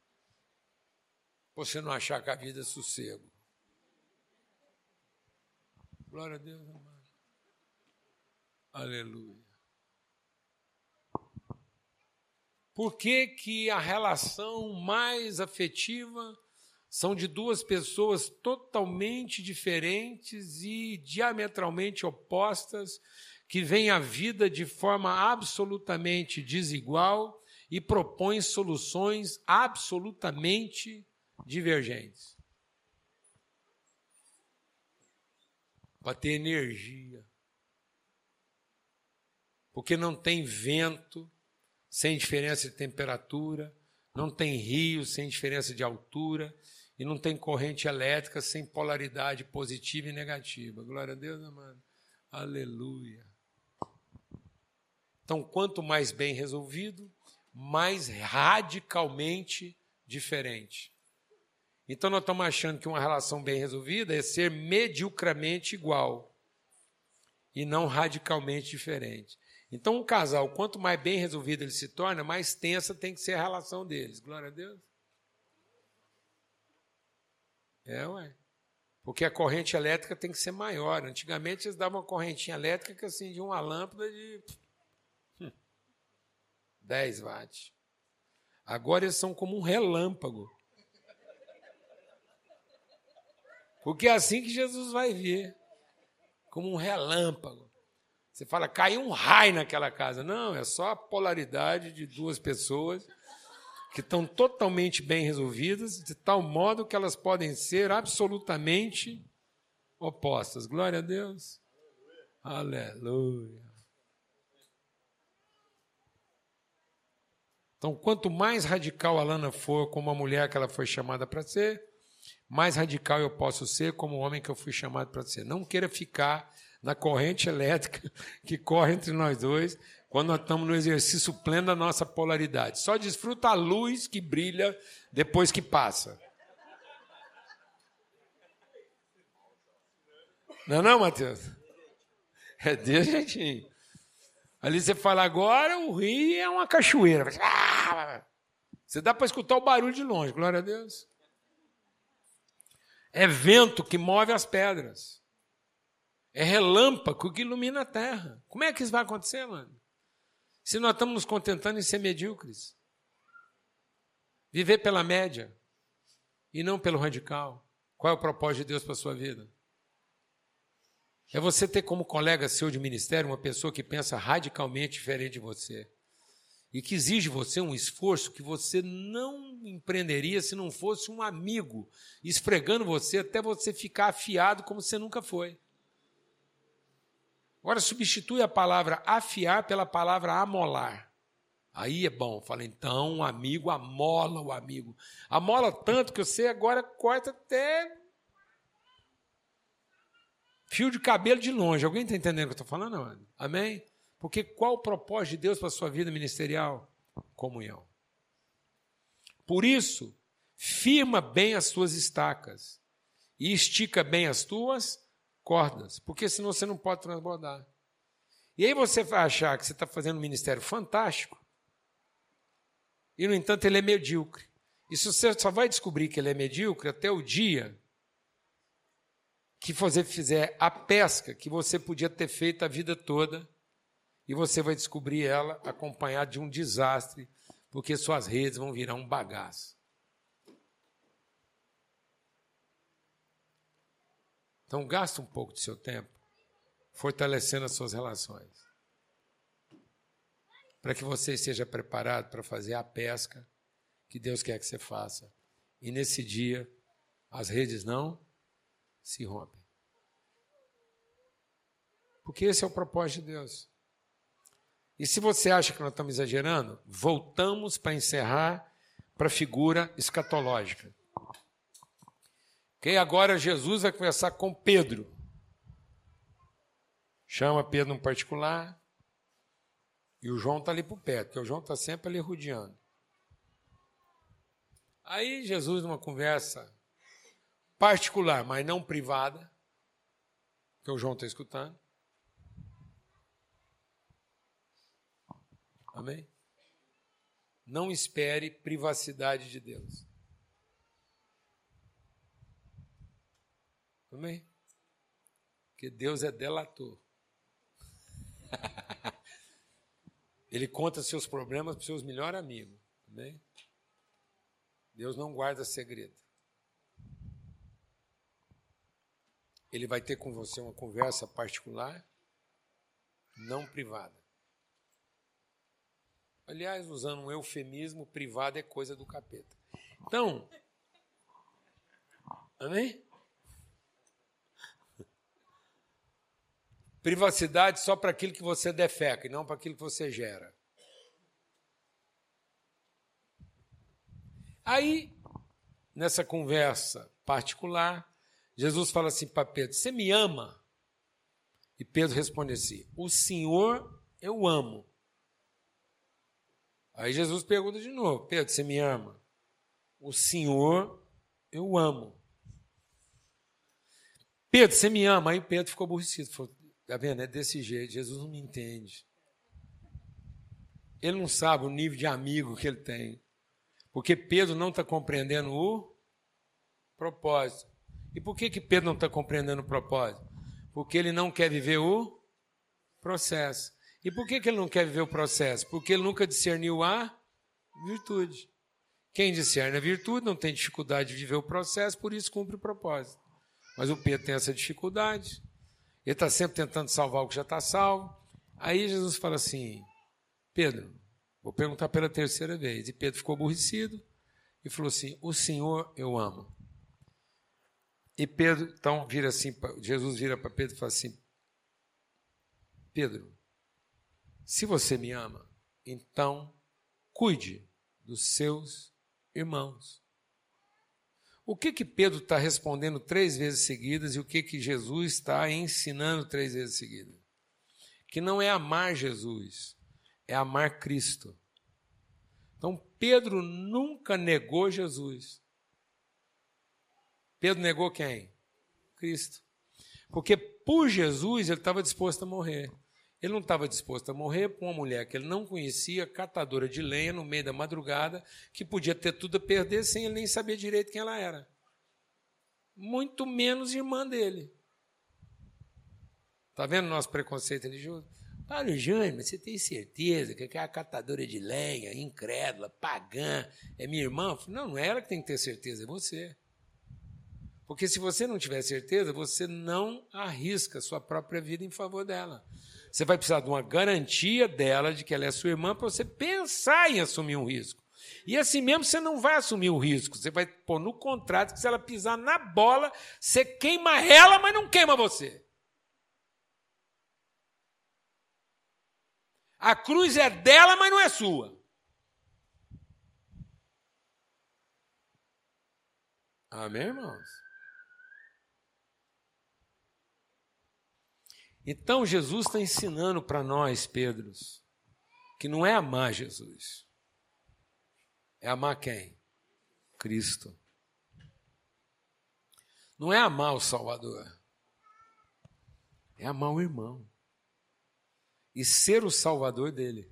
você não achar que a vida é sossego. Glória a Deus, amado. Aleluia. Por que que a relação mais afetiva são de duas pessoas totalmente diferentes e diametralmente opostas, que veem a vida de forma absolutamente desigual e propõem soluções absolutamente divergentes? Para ter energia. Porque não tem vento sem diferença de temperatura, não tem rio sem diferença de altura, e não tem corrente elétrica sem polaridade positiva e negativa. Glória a Deus, amado. Aleluia. Então, quanto mais bem resolvido, mais radicalmente diferente. Então, nós estamos achando que uma relação bem resolvida é ser mediocramente igual e não radicalmente diferente. Então, um casal, quanto mais bem resolvido ele se torna, mais tensa tem que ser a relação deles. Glória a Deus. É, ué. Porque a corrente elétrica tem que ser maior. Antigamente, eles davam uma correntinha elétrica que acendia uma lâmpada de hum, dez watts. Agora, eles são como um relâmpago. Porque é assim que Jesus vai vir. Como um relâmpago. Você fala, caiu um raio naquela casa. Não, é só a polaridade de duas pessoas que estão totalmente bem resolvidas, de tal modo que elas podem ser absolutamente opostas. Glória a Deus. Aleluia. Então, quanto mais radical a Lana for como a mulher que ela foi chamada para ser, mais radical eu posso ser como o homem que eu fui chamado para ser. Não queira ficar na corrente elétrica que corre entre nós dois, quando nós estamos no exercício pleno da nossa polaridade. Só desfruta a luz que brilha depois que passa. Não é não, Mateus? É desse jeitinho. Ali você fala, agora o rio é uma cachoeira. Você dá para escutar o barulho de longe, glória a Deus. É vento que move as pedras. É relâmpago que ilumina a terra. Como é que isso vai acontecer, mano? Se nós estamos nos contentando em ser medíocres. Viver pela média e não pelo radical. Qual é o propósito de Deus para a sua vida? É você ter como colega seu de ministério uma pessoa que pensa radicalmente diferente de você e que exige de você um esforço que você não empreenderia se não fosse um amigo esfregando você até você ficar afiado como você nunca foi. Agora substitui a palavra afiar pela palavra amolar. Aí é bom. Fala, então, o amigo amola o amigo. Amola tanto que você agora corta até fio de cabelo de longe. Alguém está entendendo o que eu estou falando? Não? Amém? Porque qual o propósito de Deus para a sua vida ministerial? Comunhão. Por isso, firma bem as tuas estacas e estica bem as tuas cordas, porque senão você não pode transbordar. E aí você vai achar que você está fazendo um ministério fantástico e, no entanto, ele é medíocre. E você só vai descobrir que ele é medíocre até o dia que você fizer a pesca que você podia ter feito a vida toda e você vai descobrir ela acompanhada de um desastre, porque suas redes vão virar um bagaço. Então, gasta um pouco do seu tempo fortalecendo as suas relações, para que você esteja preparado para fazer a pesca que Deus quer que você faça. E nesse dia, as redes não se rompem. Porque esse é o propósito de Deus. E se você acha que nós estamos exagerando, voltamos para encerrar para a figura escatológica. Okay? Agora Jesus vai conversar com Pedro. Chama Pedro em particular. E o João está ali por perto, porque o João está sempre ali rodeando. Aí Jesus, numa conversa particular, mas não privada, que o João está escutando. Amém? Não espere privacidade de Deus. Amém? Porque Deus é delator. Ele conta seus problemas para os seus melhores amigos. Amém? Deus não guarda segredo. Ele vai ter com você uma conversa particular, não privada. Aliás, usando um eufemismo, privado é coisa do capeta. Então, amém? Privacidade só para aquilo que você defeca e não para aquilo que você gera. Aí, nessa conversa particular, Jesus fala assim para Pedro, você me ama? E Pedro responde assim, o Senhor eu amo. Aí Jesus pergunta de novo, Pedro, você me ama? O Senhor eu amo. Pedro, você me ama? Aí Pedro ficou aborrecido, falou, está vendo? É desse jeito, Jesus não me entende. Ele não sabe o nível de amigo que ele tem. Porque Pedro não está compreendendo o propósito. E por que, que Pedro não está compreendendo o propósito? Porque ele não quer viver o processo. E por que, que ele não quer viver o processo? Porque ele nunca discerniu a virtude. Quem discerne a virtude não tem dificuldade de viver o processo, por isso cumpre o propósito. Mas o Pedro tem essa dificuldade. Ele está sempre tentando salvar o que já está salvo. Aí Jesus fala assim, Pedro, vou perguntar pela terceira vez. E Pedro ficou aborrecido e falou assim, o Senhor eu amo. E Pedro, então, vira assim, Jesus vira para Pedro e fala assim, Pedro, se você me ama, então cuide dos seus irmãos. O que que Pedro está respondendo três vezes seguidas e o que que Jesus está ensinando três vezes seguidas? Que não é amar Jesus, é amar Cristo. Então, Pedro nunca negou Jesus. Pedro negou quem? Cristo. Porque por Jesus ele estava disposto a morrer. Ele não estava disposto a morrer por uma mulher que ele não conhecia, catadora de lenha no meio da madrugada, que podia ter tudo a perder sem ele nem saber direito quem ela era. Muito menos irmã dele. Está vendo o nosso preconceito religioso? Paulo Júnior, você tem certeza que aquela catadora de lenha, incrédula, pagã, é minha irmã? Não, não é ela que tem que ter certeza, é você. Porque se você não tiver certeza, você não arrisca a sua própria vida em favor dela. Você vai precisar de uma garantia dela de que ela é sua irmã para você pensar em assumir um risco. E assim mesmo você não vai assumir o risco. Você vai pôr no contrato que se ela pisar na bola, você queima ela, mas não queima você. A cruz é dela, mas não é sua. Amém, irmãos? Então, Jesus está ensinando para nós, Pedros, que não é amar Jesus. É amar quem? Cristo. Não é amar o Salvador. É amar o irmão. E ser o Salvador dele.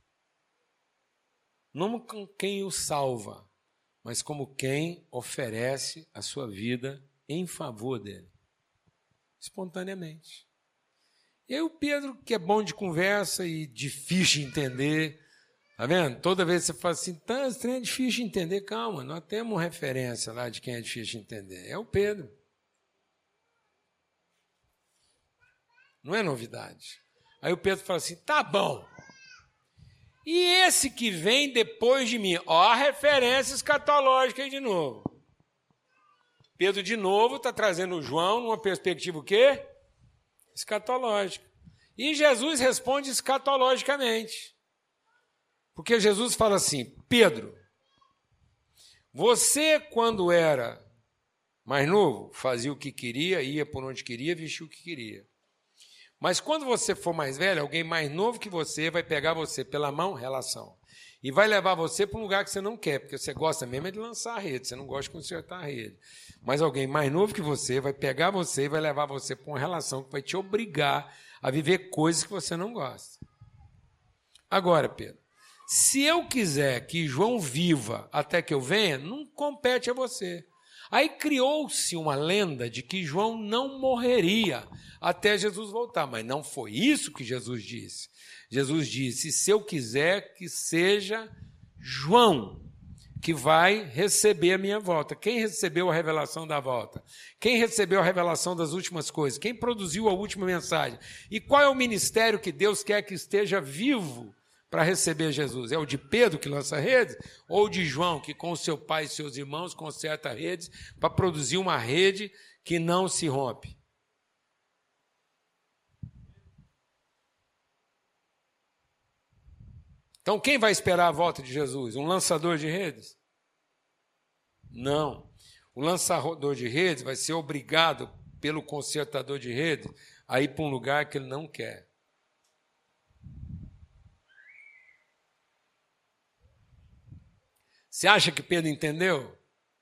Não como quem o salva, mas como quem oferece a sua vida em favor dele. Espontaneamente. E aí o Pedro, que é bom de conversa e difícil de entender, tá vendo? Toda vez que você fala assim, tá, esse trem é difícil de entender, calma, nós temos uma referência lá de quem é difícil de entender, é o Pedro. Não é novidade. Aí o Pedro fala assim, tá bom, e esse que vem depois de mim? Ó a referência escatológica aí de novo. Pedro de novo está trazendo o João numa perspectiva o quê? Escatológica. E Jesus responde escatologicamente. Porque Jesus fala assim, Pedro, você quando era mais novo, fazia o que queria, ia por onde queria, vestia o que queria. Mas quando você for mais velho, alguém mais novo que você vai pegar você pela mão, relação, e vai levar você para um lugar que você não quer, porque você gosta mesmo é de lançar a rede, você não gosta de consertar a rede. Mas alguém mais novo que você vai pegar você e vai levar você para uma relação que vai te obrigar a viver coisas que você não gosta. Agora, Pedro, se eu quiser que João viva até que eu venha, não compete a você. Aí criou-se uma lenda de que João não morreria até Jesus voltar, mas não foi isso que Jesus disse. Jesus disse, se eu quiser que seja João que vai receber a minha volta. Quem recebeu a revelação da volta? Quem recebeu a revelação das últimas coisas? Quem produziu a última mensagem? E qual é o ministério que Deus quer que esteja vivo para receber Jesus? É o de Pedro, que lança redes? Ou de João, que com seu pai e seus irmãos conserta redes para produzir uma rede que não se rompe? Então, quem vai esperar a volta de Jesus? Um lançador de redes? Não. O lançador de redes vai ser obrigado pelo consertador de redes a ir para um lugar que ele não quer. Você acha que Pedro entendeu?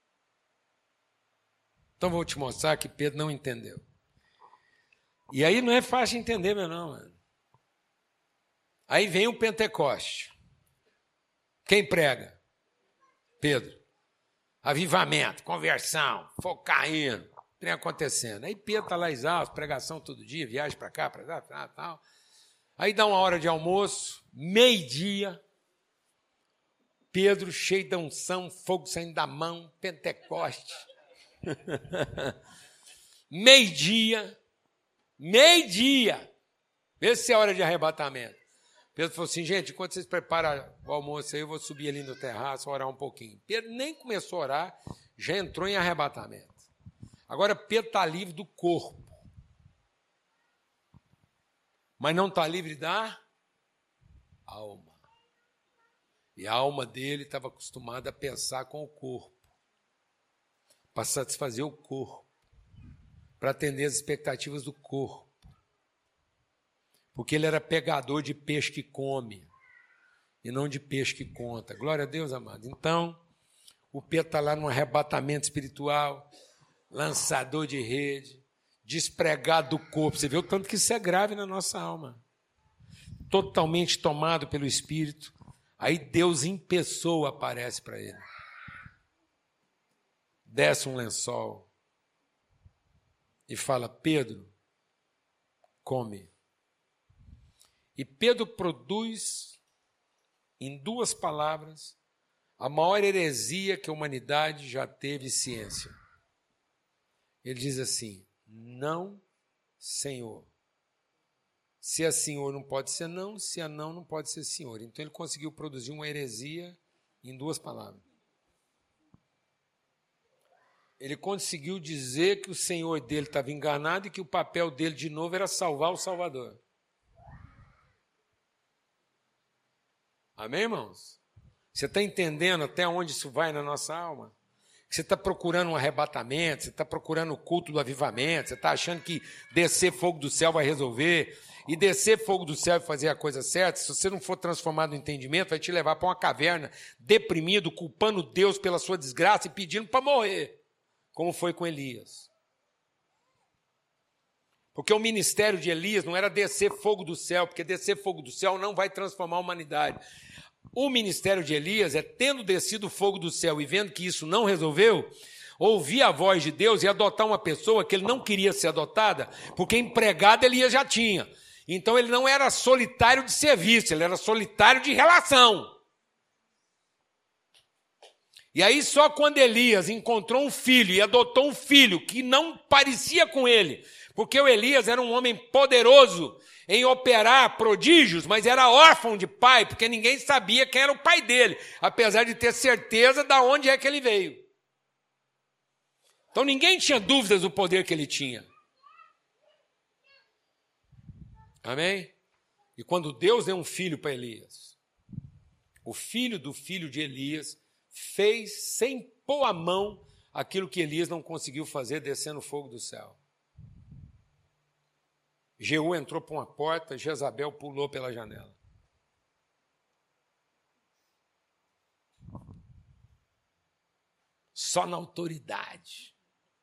Então, vou te mostrar que Pedro não entendeu. E aí não é fácil entender, meu não, mano. Aí vem o Pentecoste. Quem prega? Pedro. Avivamento, conversão, fogo caindo, trem acontecendo. Aí Pedro está lá exausto, pregação todo dia, viagem para cá, para lá, tal, tal. Aí dá uma hora de almoço, meio-dia, Pedro cheio de unção, fogo saindo da mão, Pentecoste. meio-dia, meio-dia. Vê se é hora de arrebatamento. Pedro falou assim, gente, enquanto vocês preparam o almoço aí, eu vou subir ali no terraço, orar um pouquinho. Pedro nem começou a orar, já entrou em arrebatamento. Agora Pedro está livre do corpo, mas não está livre da alma. E a alma dele estava acostumada a pensar com o corpo, para satisfazer o corpo, para atender as expectativas do corpo. Porque ele era pegador de peixe que come, e não de peixe que conta. Glória a Deus, amado. Então, o Pedro está lá num arrebatamento espiritual, lançador de rede, despregado do corpo. Você vê o tanto que isso é grave na nossa alma. Totalmente tomado pelo Espírito. Aí Deus em pessoa aparece para ele. Desce um lençol e fala, Pedro, come. E Pedro produz, em duas palavras, a maior heresia que a humanidade já teve ciência. Ele diz assim, não, Senhor. Se é Senhor não pode ser não, se é não, não pode ser Senhor. Então ele conseguiu produzir uma heresia em duas palavras. Ele conseguiu dizer que o Senhor dele estava enganado e que o papel dele de novo era salvar o Salvador. Amém, irmãos? Você está entendendo até onde isso vai na nossa alma? Você está procurando um arrebatamento, você está procurando o culto do avivamento, você está achando que descer fogo do céu vai resolver, e descer fogo do céu e fazer a coisa certa, se você não for transformado no entendimento, vai te levar para uma caverna, deprimido, culpando Deus pela sua desgraça e pedindo para morrer, como foi com Elias. Porque o ministério de Elias não era descer fogo do céu, porque descer fogo do céu não vai transformar a humanidade. O ministério de Elias é, tendo descido o fogo do céu e vendo que isso não resolveu, ouvir a voz de Deus e adotar uma pessoa que ele não queria ser adotada, porque empregado Elias já tinha. Então ele não era solitário de serviço, ele era solitário de relação. E aí só quando Elias encontrou um filho e adotou um filho que não parecia com ele, porque o Elias era um homem poderoso em operar prodígios, mas era órfão de pai, porque ninguém sabia quem era o pai dele, apesar de ter certeza de onde é que ele veio. Então ninguém tinha dúvidas do poder que ele tinha. Amém? E quando Deus deu um filho para Elias, o filho do filho de Elias fez sem pôr a mão aquilo que Elias não conseguiu fazer descendo o fogo do céu. Jeú entrou por uma porta, Jezabel pulou pela janela. Só na autoridade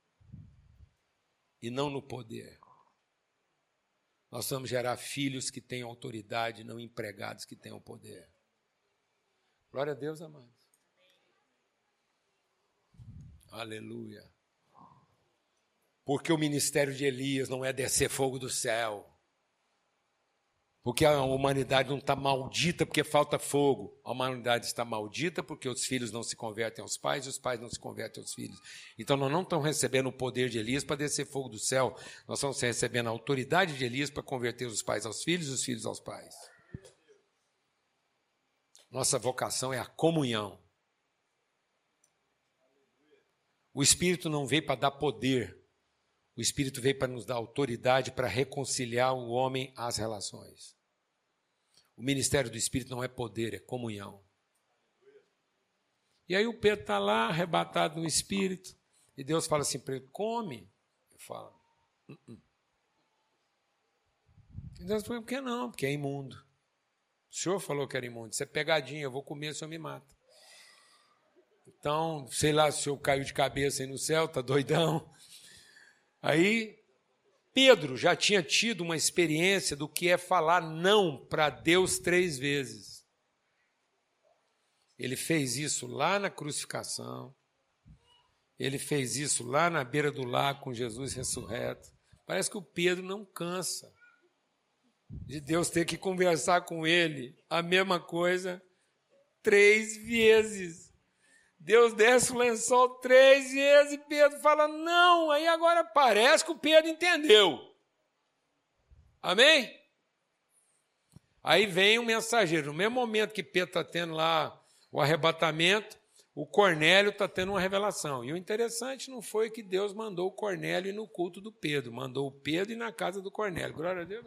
e não no poder. Nós vamos gerar filhos que tenham autoridade, não empregados que tenham poder. Glória a Deus, amados. Aleluia. Porque o ministério de Elias não é descer fogo do céu. Porque a humanidade não está maldita porque falta fogo. A humanidade está maldita porque os filhos não se convertem aos pais e os pais não se convertem aos filhos. Então, nós não estamos recebendo o poder de Elias para descer fogo do céu. Nós estamos recebendo a autoridade de Elias para converter os pais aos filhos e os filhos aos pais. Nossa vocação é a comunhão. O Espírito não veio para dar poder. O Espírito veio para nos dar autoridade para reconciliar o homem às relações. O ministério do Espírito não é poder, é comunhão. E aí o Pedro está lá, arrebatado no Espírito, e Deus fala assim para ele, come. Ele fala, uh-uh. E Deus fala, por que não? Porque é imundo. O Senhor falou que era imundo. Isso é pegadinha, eu vou comer, o Senhor me mata. Então, sei lá se o Senhor caiu de cabeça aí no céu, está doidão. Aí, Pedro já tinha tido uma experiência do que é falar não para Deus três vezes. Ele fez isso lá na crucificação, ele fez isso lá na beira do lago com Jesus ressurreto. Parece que o Pedro não cansa de Deus ter que conversar com ele a mesma coisa três vezes. Deus desce o lençol três vezes e Pedro fala, não, aí agora parece que o Pedro entendeu. Amém? Aí vem um mensageiro, no mesmo momento que Pedro está tendo lá o arrebatamento, o Cornélio está tendo uma revelação. E o interessante não foi que Deus mandou o Cornélio ir no culto do Pedro, mandou o Pedro ir na casa do Cornélio. Glória a Deus.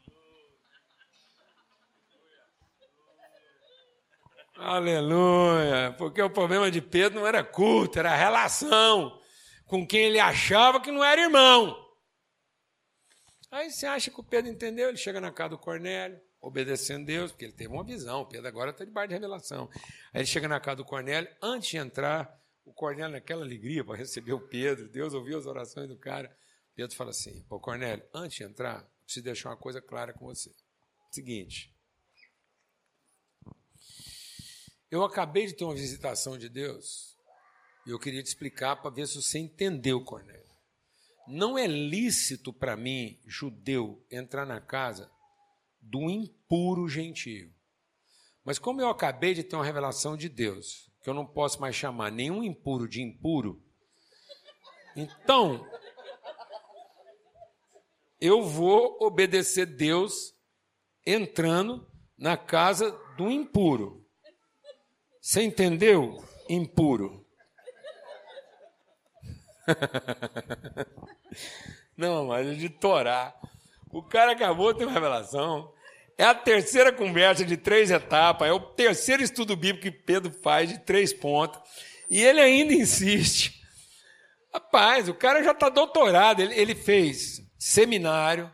Aleluia, porque o problema de Pedro não era culto, era relação com quem ele achava que não era irmão. Aí você acha que o Pedro entendeu, ele chega na casa do Cornélio, obedecendo a Deus, porque ele teve uma visão, o Pedro agora está debaixo de revelação. Aí ele chega na casa do Cornélio, antes de entrar, o Cornélio naquela alegria para receber o Pedro, Deus ouviu as orações do cara, Pedro fala assim, pô, Cornélio, antes de entrar, preciso deixar uma coisa clara com você. Seguinte, eu acabei de ter uma visitação de Deus e eu queria te explicar para ver se você entendeu, Cornélio. Não é lícito para mim, judeu, entrar na casa do impuro gentio. Mas como eu acabei de ter uma revelação de Deus, que eu não posso mais chamar nenhum impuro de impuro, então eu vou obedecer Deus entrando na casa do impuro. Você entendeu? Impuro. Não, mas é de Torá. O cara acabou de ter uma revelação. É a terceira conversa de três etapas. É o terceiro estudo bíblico que Pedro faz de três pontos. E ele ainda insiste. Rapaz, o cara já está doutorado. Ele, ele fez seminário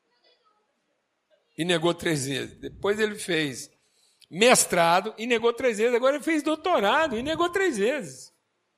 e negou três vezes. Depois ele fez mestrado e negou três vezes. Agora ele fez doutorado e negou três vezes.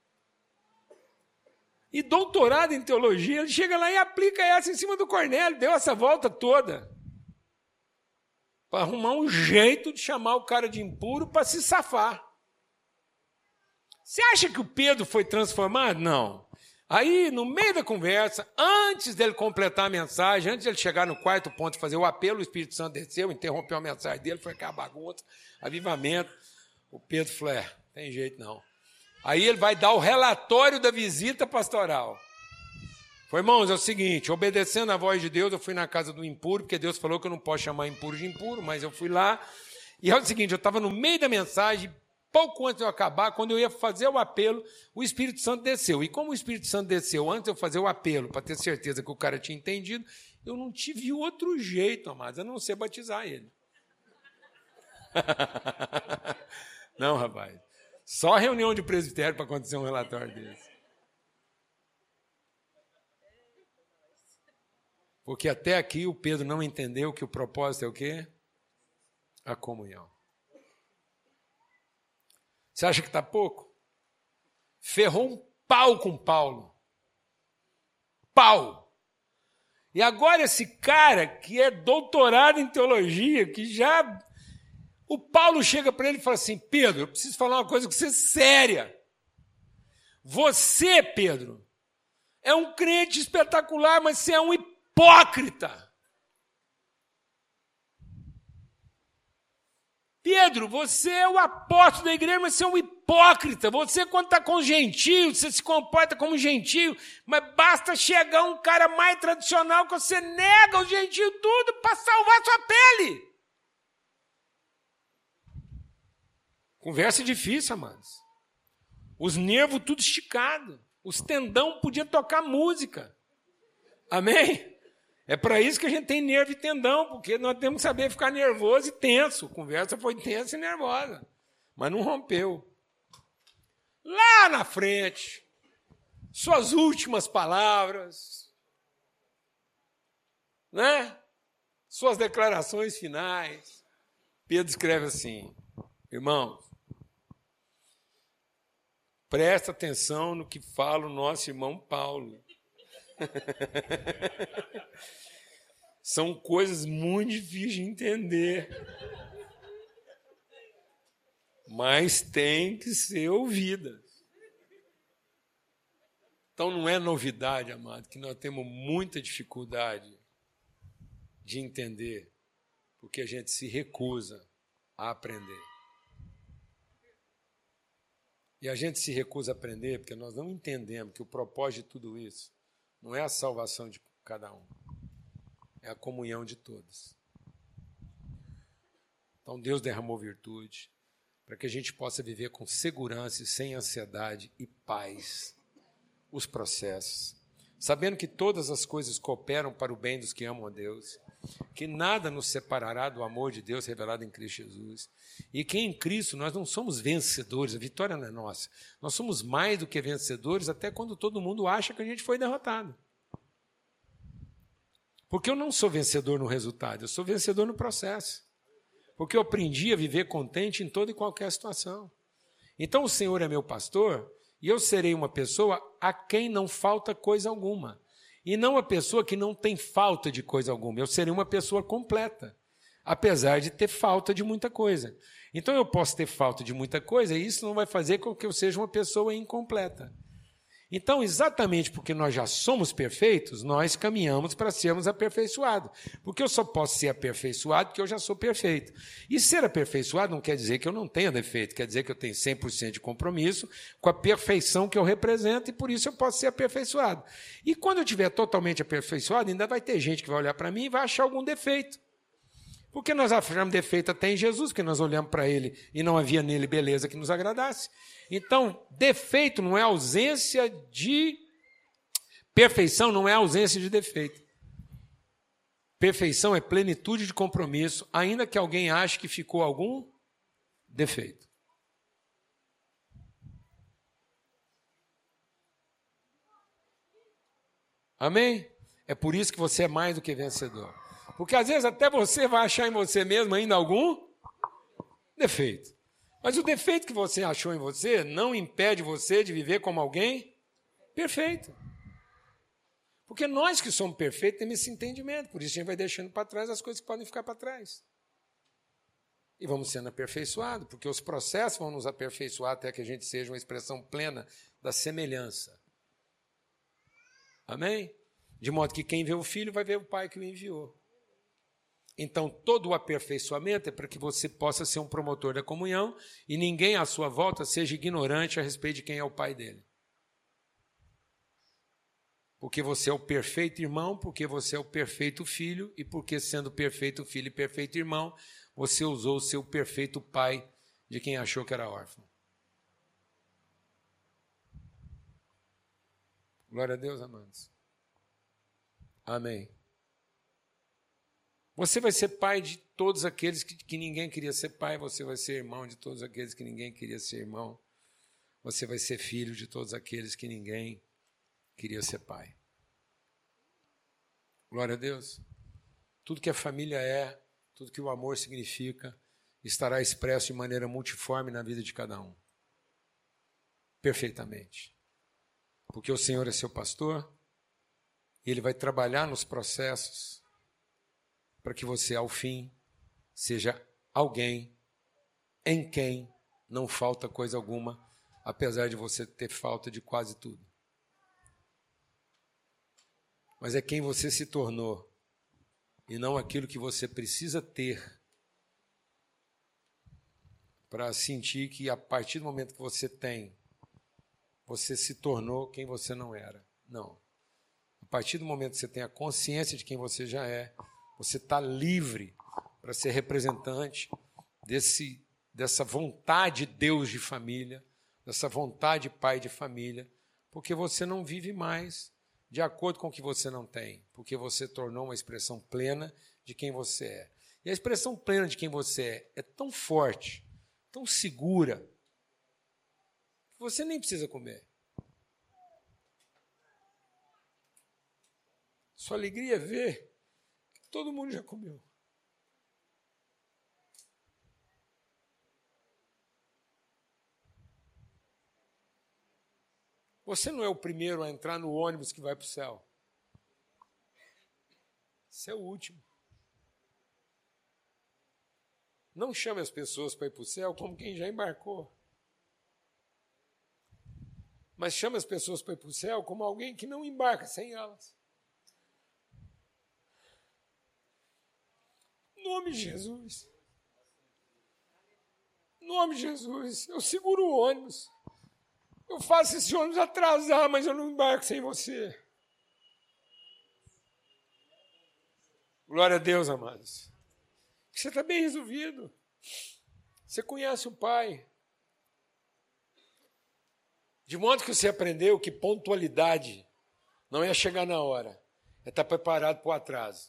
E doutorado em teologia, ele chega lá e aplica essa em cima do Cornélio. Deu essa volta toda para arrumar um jeito de chamar o cara de impuro para se safar. Você acha que o Pedro foi transformado? Não. Aí, no meio da conversa, antes dele completar a mensagem, antes dele chegar no quarto ponto e fazer o apelo, o Espírito Santo desceu, interrompeu a mensagem dele, foi aquela bagunça, avivamento. O Pedro falou, é, tem jeito não. Aí ele vai dar o relatório da visita pastoral. Foi, irmãos, é o seguinte, obedecendo a voz de Deus, eu fui na casa do impuro, porque Deus falou que eu não posso chamar impuro de impuro, mas eu fui lá. E é o seguinte, eu estava no meio da mensagem, pouco antes de eu acabar, quando eu ia fazer o apelo, o Espírito Santo desceu. E como o Espírito Santo desceu antes de eu fazer o apelo, para ter certeza que o cara tinha entendido, eu não tive outro jeito, amados, a não ser batizar ele. Não, rapaz. Só reunião de presbitério para acontecer um relatório desse. Porque até aqui o Pedro não entendeu que o propósito é o quê? A comunhão. Você acha que está pouco? Ferrou um pau com Paulo. Pau. E agora esse cara que é doutorado em teologia, que já... O Paulo chega para ele e fala assim, Pedro, eu preciso falar uma coisa com você séria. Você, Pedro, é um crente espetacular, mas você é um hipócrita. Pedro, você é o apóstolo da igreja, mas você é um hipócrita. Você, quando está com os gentios, você se comporta como gentio, mas basta chegar um cara mais tradicional que você nega os gentios tudo para salvar sua pele. Conversa difícil, amados. Os nervos tudo esticado. Os tendão podiam tocar música. Amém? É para isso que a gente tem nervo e tendão, porque nós temos que saber ficar nervoso e tenso. A conversa foi tensa e nervosa, mas não rompeu. Lá na frente, suas últimas palavras, né? Suas declarações finais. Pedro escreve assim: irmãos, presta atenção no que fala o nosso irmão Paulo. São coisas muito difíceis de entender, mas tem que ser ouvidas. Então não é novidade, amado, que nós temos muita dificuldade de entender, porque a gente se recusa a aprender. E a gente se recusa a aprender porque nós não entendemos que o propósito de tudo isso não é a salvação de cada um, é a comunhão de todos. Então Deus derramou virtude para que a gente possa viver com segurança e sem ansiedade e paz os processos, sabendo que todas as coisas cooperam para o bem dos que amam a Deus, que nada nos separará do amor de Deus revelado em Cristo Jesus, e que em Cristo nós não somos vencedores, a vitória não é nossa, nós somos mais do que vencedores até quando todo mundo acha que a gente foi derrotado. Porque eu não sou vencedor no resultado, eu sou vencedor no processo. Porque eu aprendi a viver contente em toda e qualquer situação. Então o Senhor é meu pastor e eu serei uma pessoa a quem não falta coisa alguma. E não uma pessoa que não tem falta de coisa alguma. Eu serei uma pessoa completa, apesar de ter falta de muita coisa. Então eu posso ter falta de muita coisa e isso não vai fazer com que eu seja uma pessoa incompleta. Então, exatamente porque nós já somos perfeitos, nós caminhamos para sermos aperfeiçoados. Porque eu só posso ser aperfeiçoado porque eu já sou perfeito. E ser aperfeiçoado não quer dizer que eu não tenha defeito, quer dizer que eu tenho cem por cento de compromisso com a perfeição que eu represento e por isso eu posso ser aperfeiçoado. E quando eu estiver totalmente aperfeiçoado, ainda vai ter gente que vai olhar para mim e vai achar algum defeito. Porque nós achamos defeito até em Jesus, porque nós olhamos para ele e não havia nele beleza que nos agradasse. Então, defeito não é ausência de perfeição, não é ausência de defeito. Perfeição é plenitude de compromisso, ainda que alguém ache que ficou algum defeito. Amém? É por isso que você é mais do que vencedor. Porque às vezes até você vai achar em você mesmo ainda algum defeito. Mas o defeito que você achou em você não impede você de viver como alguém perfeito. Porque nós que somos perfeitos temos esse entendimento. Por isso a gente vai deixando para trás as coisas que podem ficar para trás. E vamos sendo aperfeiçoados, porque os processos vão nos aperfeiçoar até que a gente seja uma expressão plena da semelhança. Amém? De modo que quem vê o Filho vai ver o Pai que o enviou. Então, todo o aperfeiçoamento é para que você possa ser um promotor da comunhão e ninguém à sua volta seja ignorante a respeito de quem é o pai dele. Porque você é o perfeito irmão, porque você é o perfeito filho e porque, sendo perfeito filho e perfeito irmão, você usou o seu perfeito pai de quem achou que era órfão. Glória a Deus, amados. Amém. Você vai ser pai de todos aqueles que, que ninguém queria ser pai, você vai ser irmão de todos aqueles que ninguém queria ser irmão, você vai ser filho de todos aqueles que ninguém queria ser pai. Glória a Deus. Tudo que a família é, tudo que o amor significa, estará expresso de maneira multiforme na vida de cada um. Perfeitamente. Porque o Senhor é seu pastor, e Ele vai trabalhar nos processos para que você, ao fim, seja alguém em quem não falta coisa alguma, apesar de você ter falta de quase tudo. Mas é quem você se tornou e não aquilo que você precisa ter para sentir que a partir do momento que você tem, você se tornou quem você não era. Não. A partir do momento que você tem a consciência de quem você já é, você está livre para ser representante desse, dessa vontade de Deus de família, dessa vontade de pai de família, porque você não vive mais de acordo com o que você não tem, porque você tornou uma expressão plena de quem você é. E a expressão plena de quem você é é tão forte, tão segura, que você nem precisa comer. Sua alegria é ver que todo mundo já comeu. Você não é o primeiro a entrar no ônibus que vai para o céu. Você é o último. Não chame as pessoas para ir para o céu como quem já embarcou. Mas chame as pessoas para ir para o céu como alguém que não embarca sem elas. Em nome de Jesus. Em nome de Jesus. Eu seguro o ônibus. Eu faço esse ônibus atrasar, mas eu não embarco sem você. Glória a Deus, amados. Você está bem resolvido. Você conhece o Pai. De modo que você aprendeu que pontualidade não é chegar na hora, é estar preparado para o atraso.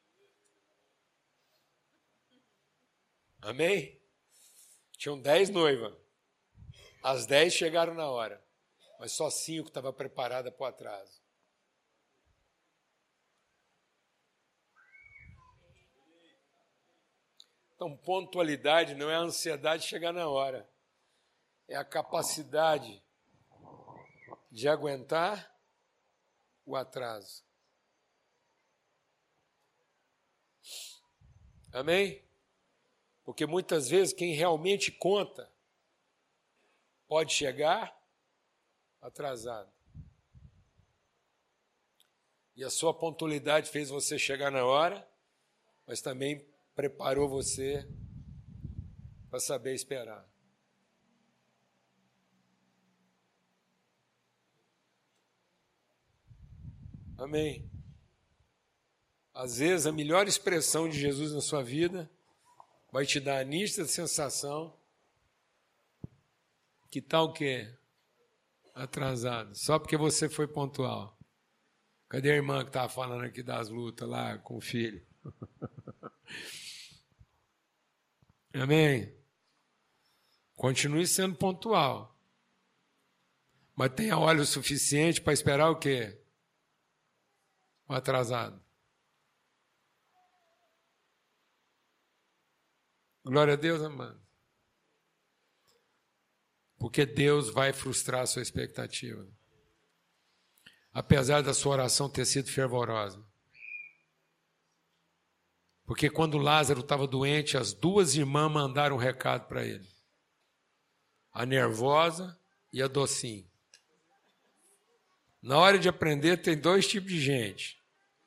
Amém? Tinham dez noivas. As dez chegaram na hora, mas só cinco estavam preparadas para o atraso. Então, pontualidade não é a ansiedade de chegar na hora, é a capacidade de aguentar o atraso. Amém? Porque muitas vezes quem realmente conta pode chegar atrasado. E a sua pontualidade fez você chegar na hora, mas também preparou você para saber esperar. Amém. Às vezes, a melhor expressão de Jesus na sua vida vai te dar a nítida sensação que está o quê? Atrasado. Só porque você foi pontual. Cadê a irmã que estava falando aqui das lutas lá com o filho? Amém? Continue sendo pontual. Mas tenha óleo suficiente para esperar o quê? O atrasado. Glória a Deus, amado. Porque Deus vai frustrar a sua expectativa. Apesar da sua oração ter sido fervorosa. Porque quando Lázaro estava doente, as duas irmãs mandaram um recado para ele. A nervosa e a docinho. Na hora de aprender, tem dois tipos de gente.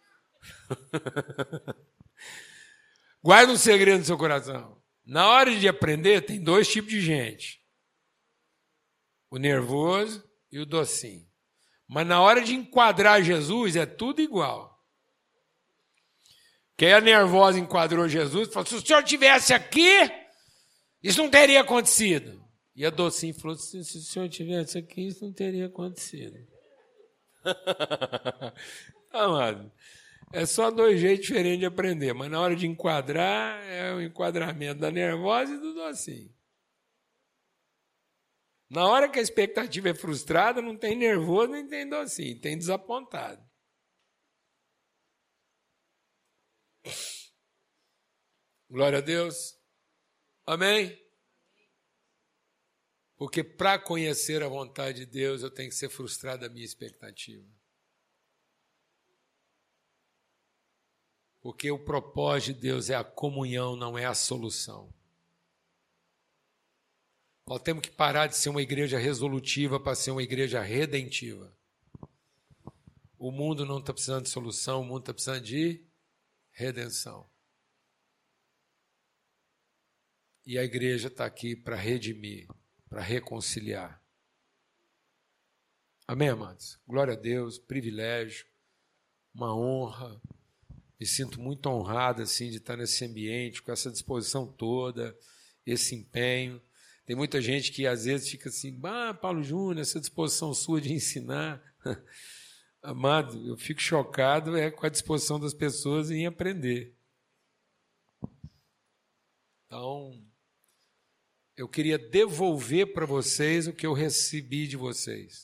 Guarda um segredo no seu coração. Na hora de aprender, tem dois tipos de gente. O nervoso e o docinho. Mas na hora de enquadrar Jesus, é tudo igual. Quem é nervosa enquadrou Jesus e falou, se o senhor estivesse aqui, isso não teria acontecido. E a docinho falou, se, se o senhor estivesse aqui, isso não teria acontecido. Amado, é só dois jeitos diferentes de aprender, mas na hora de enquadrar, é o enquadramento da nervosa e do docinho. Na hora que a expectativa é frustrada, não tem nervoso nem tem docinho, tem desapontado. Glória a Deus. Amém? Porque para conhecer a vontade de Deus, eu tenho que ser frustrado da minha expectativa. Porque o propósito de Deus é a comunhão, não é a solução. Nós temos que parar de ser uma igreja resolutiva para ser uma igreja redentiva. O mundo não está precisando de solução, o mundo está precisando de redenção. E a igreja está aqui para redimir, para reconciliar. Amém, amados? Glória a Deus, privilégio, uma honra. Me sinto muito honrado assim, de estar nesse ambiente, com essa disposição toda, esse empenho. Tem muita gente que às vezes fica assim, ah, Paulo Júnior, essa disposição sua de ensinar. Amado, eu fico chocado é, com a disposição das pessoas em aprender. Então, eu queria devolver para vocês o que eu recebi de vocês.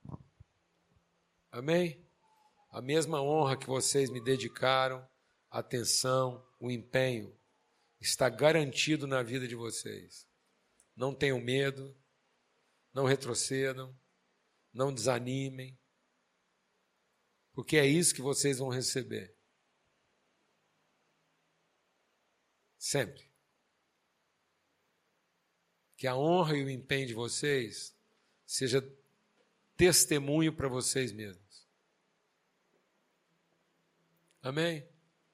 Amém? A mesma honra que vocês me dedicaram, a atenção, o empenho, está garantido na vida de vocês. Não tenham medo, não retrocedam, não desanimem, porque é isso que vocês vão receber. Sempre. Que a honra e o empenho de vocês seja testemunho para vocês mesmos. Amém?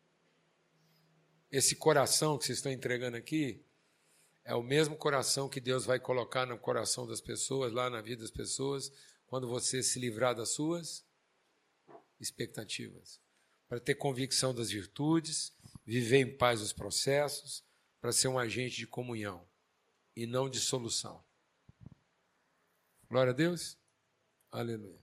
Esse coração que vocês estão entregando aqui é o mesmo coração que Deus vai colocar no coração das pessoas, lá na vida das pessoas, quando você se livrar das suas expectativas. Para ter convicção das virtudes, viver em paz os processos, para ser um agente de comunhão e não de solução. Glória a Deus. Aleluia.